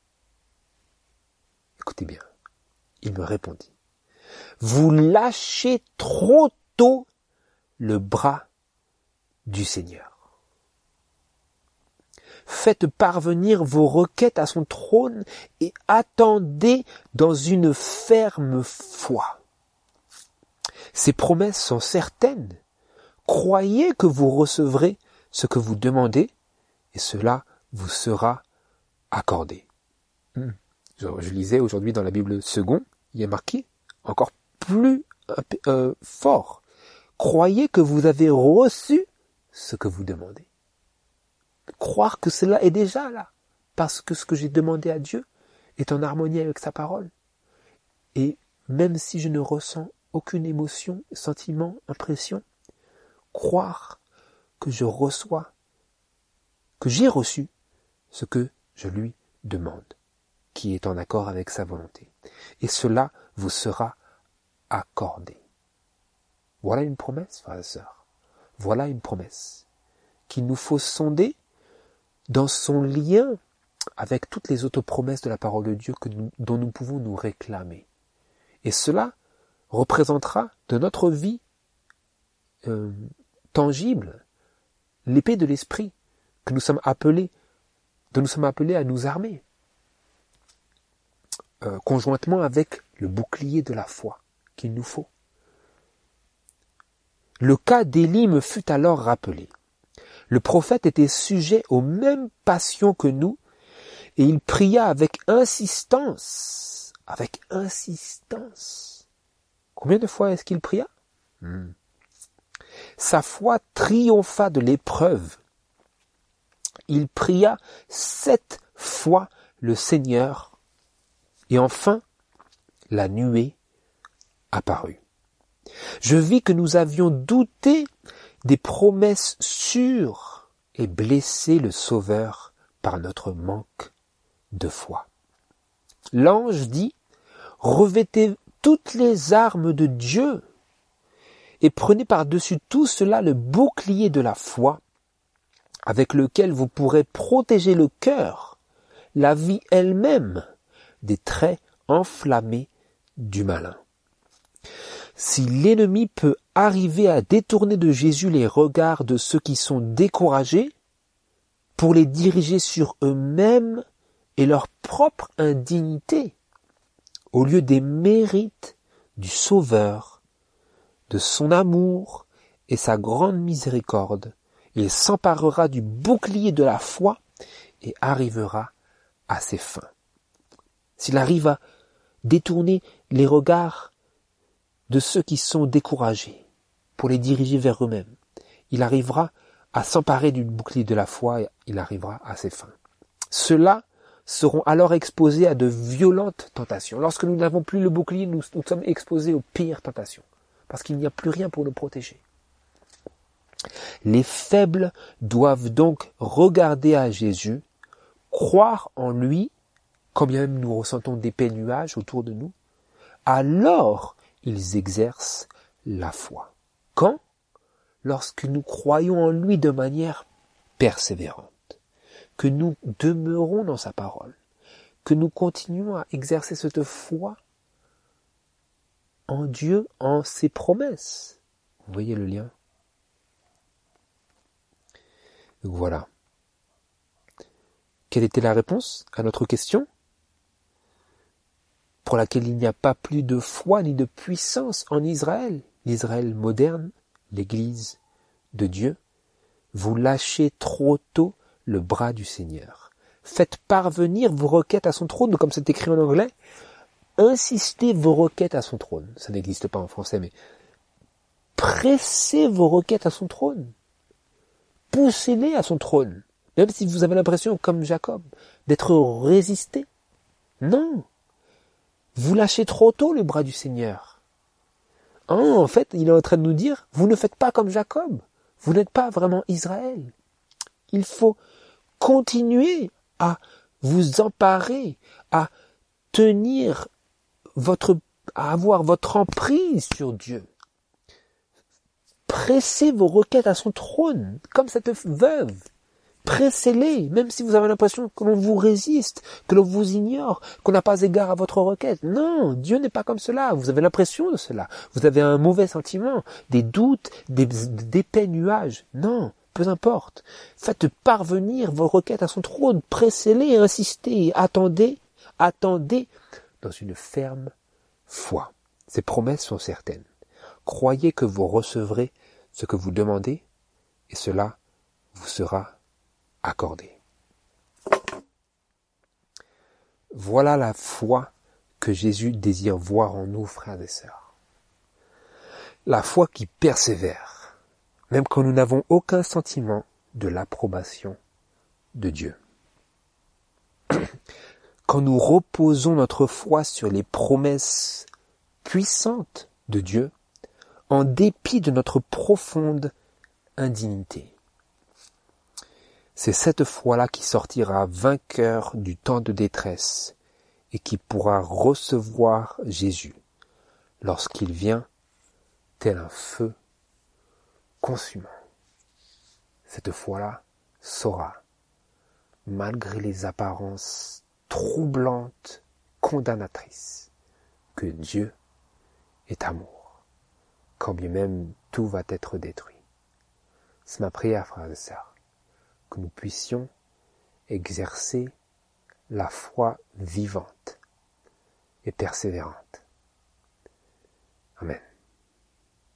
écoutez bien, il me répondit, vous lâchez trop tôt le bras du Seigneur. Faites parvenir vos requêtes à son trône et attendez dans une ferme foi. Ces promesses sont certaines. Croyez que vous recevrez ce que vous demandez et cela vous sera accordé. Hmm. Je, je lisais aujourd'hui dans la Bible second, il y a marqué encore plus euh, fort. Croyez que vous avez reçu ce que vous demandez. Croire que cela est déjà là, parce que ce que j'ai demandé à Dieu est en harmonie avec sa parole. Et même si je ne ressens aucune émotion, sentiment, impression, croire que je reçois, que j'ai reçu ce que je lui demande, qui est en accord avec sa volonté. Et cela vous sera accordé. Voilà une promesse, frères et sœurs. Voilà une promesse qu'il nous faut sonder dans son lien avec toutes les autres promesses de la parole de Dieu que nous, dont nous pouvons nous réclamer. Et cela représentera de notre vie euh, tangible l'épée de l'esprit que nous sommes appelés, dont nous sommes appelés à nous armer, euh, conjointement avec le bouclier de la foi qu'il nous faut. Le cas d'Élie me fut alors rappelé. Le prophète était sujet aux mêmes passions que nous, et il pria avec insistance, avec insistance. Combien de fois est-ce qu'il pria? hmm. Sa foi triompha de l'épreuve. Il pria sept fois le Seigneur, et enfin, la nuée apparut. Je vis que nous avions douté des promesses sûres et blessé le Sauveur par notre manque de foi. L'ange dit, revêtez toutes les armes de Dieu et prenez par-dessus tout cela le bouclier de la foi avec lequel vous pourrez protéger le cœur, la vie elle-même, des traits enflammés du malin. Si l'ennemi peut arriver à détourner de Jésus les regards de ceux qui sont découragés, pour les diriger sur eux-mêmes et leur propre indignité, au lieu des mérites du Sauveur, de son amour et sa grande miséricorde, il s'emparera du bouclier de la foi et arrivera à ses fins. S'il arrive à détourner les regards de ceux qui sont découragés pour les diriger vers eux-mêmes, il arrivera à s'emparer du bouclier de la foi et il arrivera à ses fins. Ceux-là seront alors exposés à de violentes tentations. Lorsque nous n'avons plus le bouclier, nous, nous sommes exposés aux pires tentations, parce qu'il n'y a plus rien pour nous protéger. Les faibles doivent donc regarder à Jésus, croire en lui, quand bien même nous ressentons d'épais nuages autour de nous, alors ils exercent la foi. Quand? Lorsque nous croyons en lui de manière persévérante, que nous demeurons dans sa parole, que nous continuons à exercer cette foi en Dieu, en ses promesses. Vous voyez le lien? Donc voilà. Quelle était la réponse à notre question, pour laquelle il n'y a pas plus de foi ni de puissance en Israël, l'Israël moderne, l'Église de Dieu? Vous lâchez trop tôt le bras du Seigneur. Faites parvenir vos requêtes à son trône, comme c'est écrit en anglais. Insistez vos requêtes à son trône. Ça n'existe pas en français, mais pressez vos requêtes à son trône. Poussez-les à son trône. Même si vous avez l'impression, comme Jacob, d'être résisté. Non. Vous lâchez trop tôt le bras du Seigneur. Oh, en fait, il est en train de nous dire, vous ne faites pas comme Jacob. Vous n'êtes pas vraiment Israël. Il faut continuer à vous emparer, à tenir votre, à avoir votre emprise sur Dieu. Pressez vos requêtes à son trône, comme cette veuve. Pressez-les, même si vous avez l'impression que l'on vous résiste, que l'on vous ignore, qu'on n'a pas égard à votre requête. Non, Dieu n'est pas comme cela. Vous avez l'impression de cela. Vous avez un mauvais sentiment, des doutes, des d'épais nuages. Non, peu importe. Faites parvenir vos requêtes à son trône. Pressez-les, insistez, attendez, attendez dans une ferme foi. Ces promesses sont certaines. Croyez que vous recevrez ce que vous demandez et cela vous sera accordé. Voilà la foi que Jésus désire voir en nous, frères et sœurs. La foi qui persévère, même quand nous n'avons aucun sentiment de l'approbation de Dieu. Quand nous reposons notre foi sur les promesses puissantes de Dieu, en dépit de notre profonde indignité. C'est cette foi-là qui sortira vainqueur du temps de détresse et qui pourra recevoir Jésus lorsqu'il vient tel un feu consumant. Cette foi-là saura, malgré les apparences troublantes, condamnatrices, que Dieu est amour, quand bien même tout va être détruit. C'est ma prière, frères et sœurs, que nous puissions exercer la foi vivante et persévérante. Amen.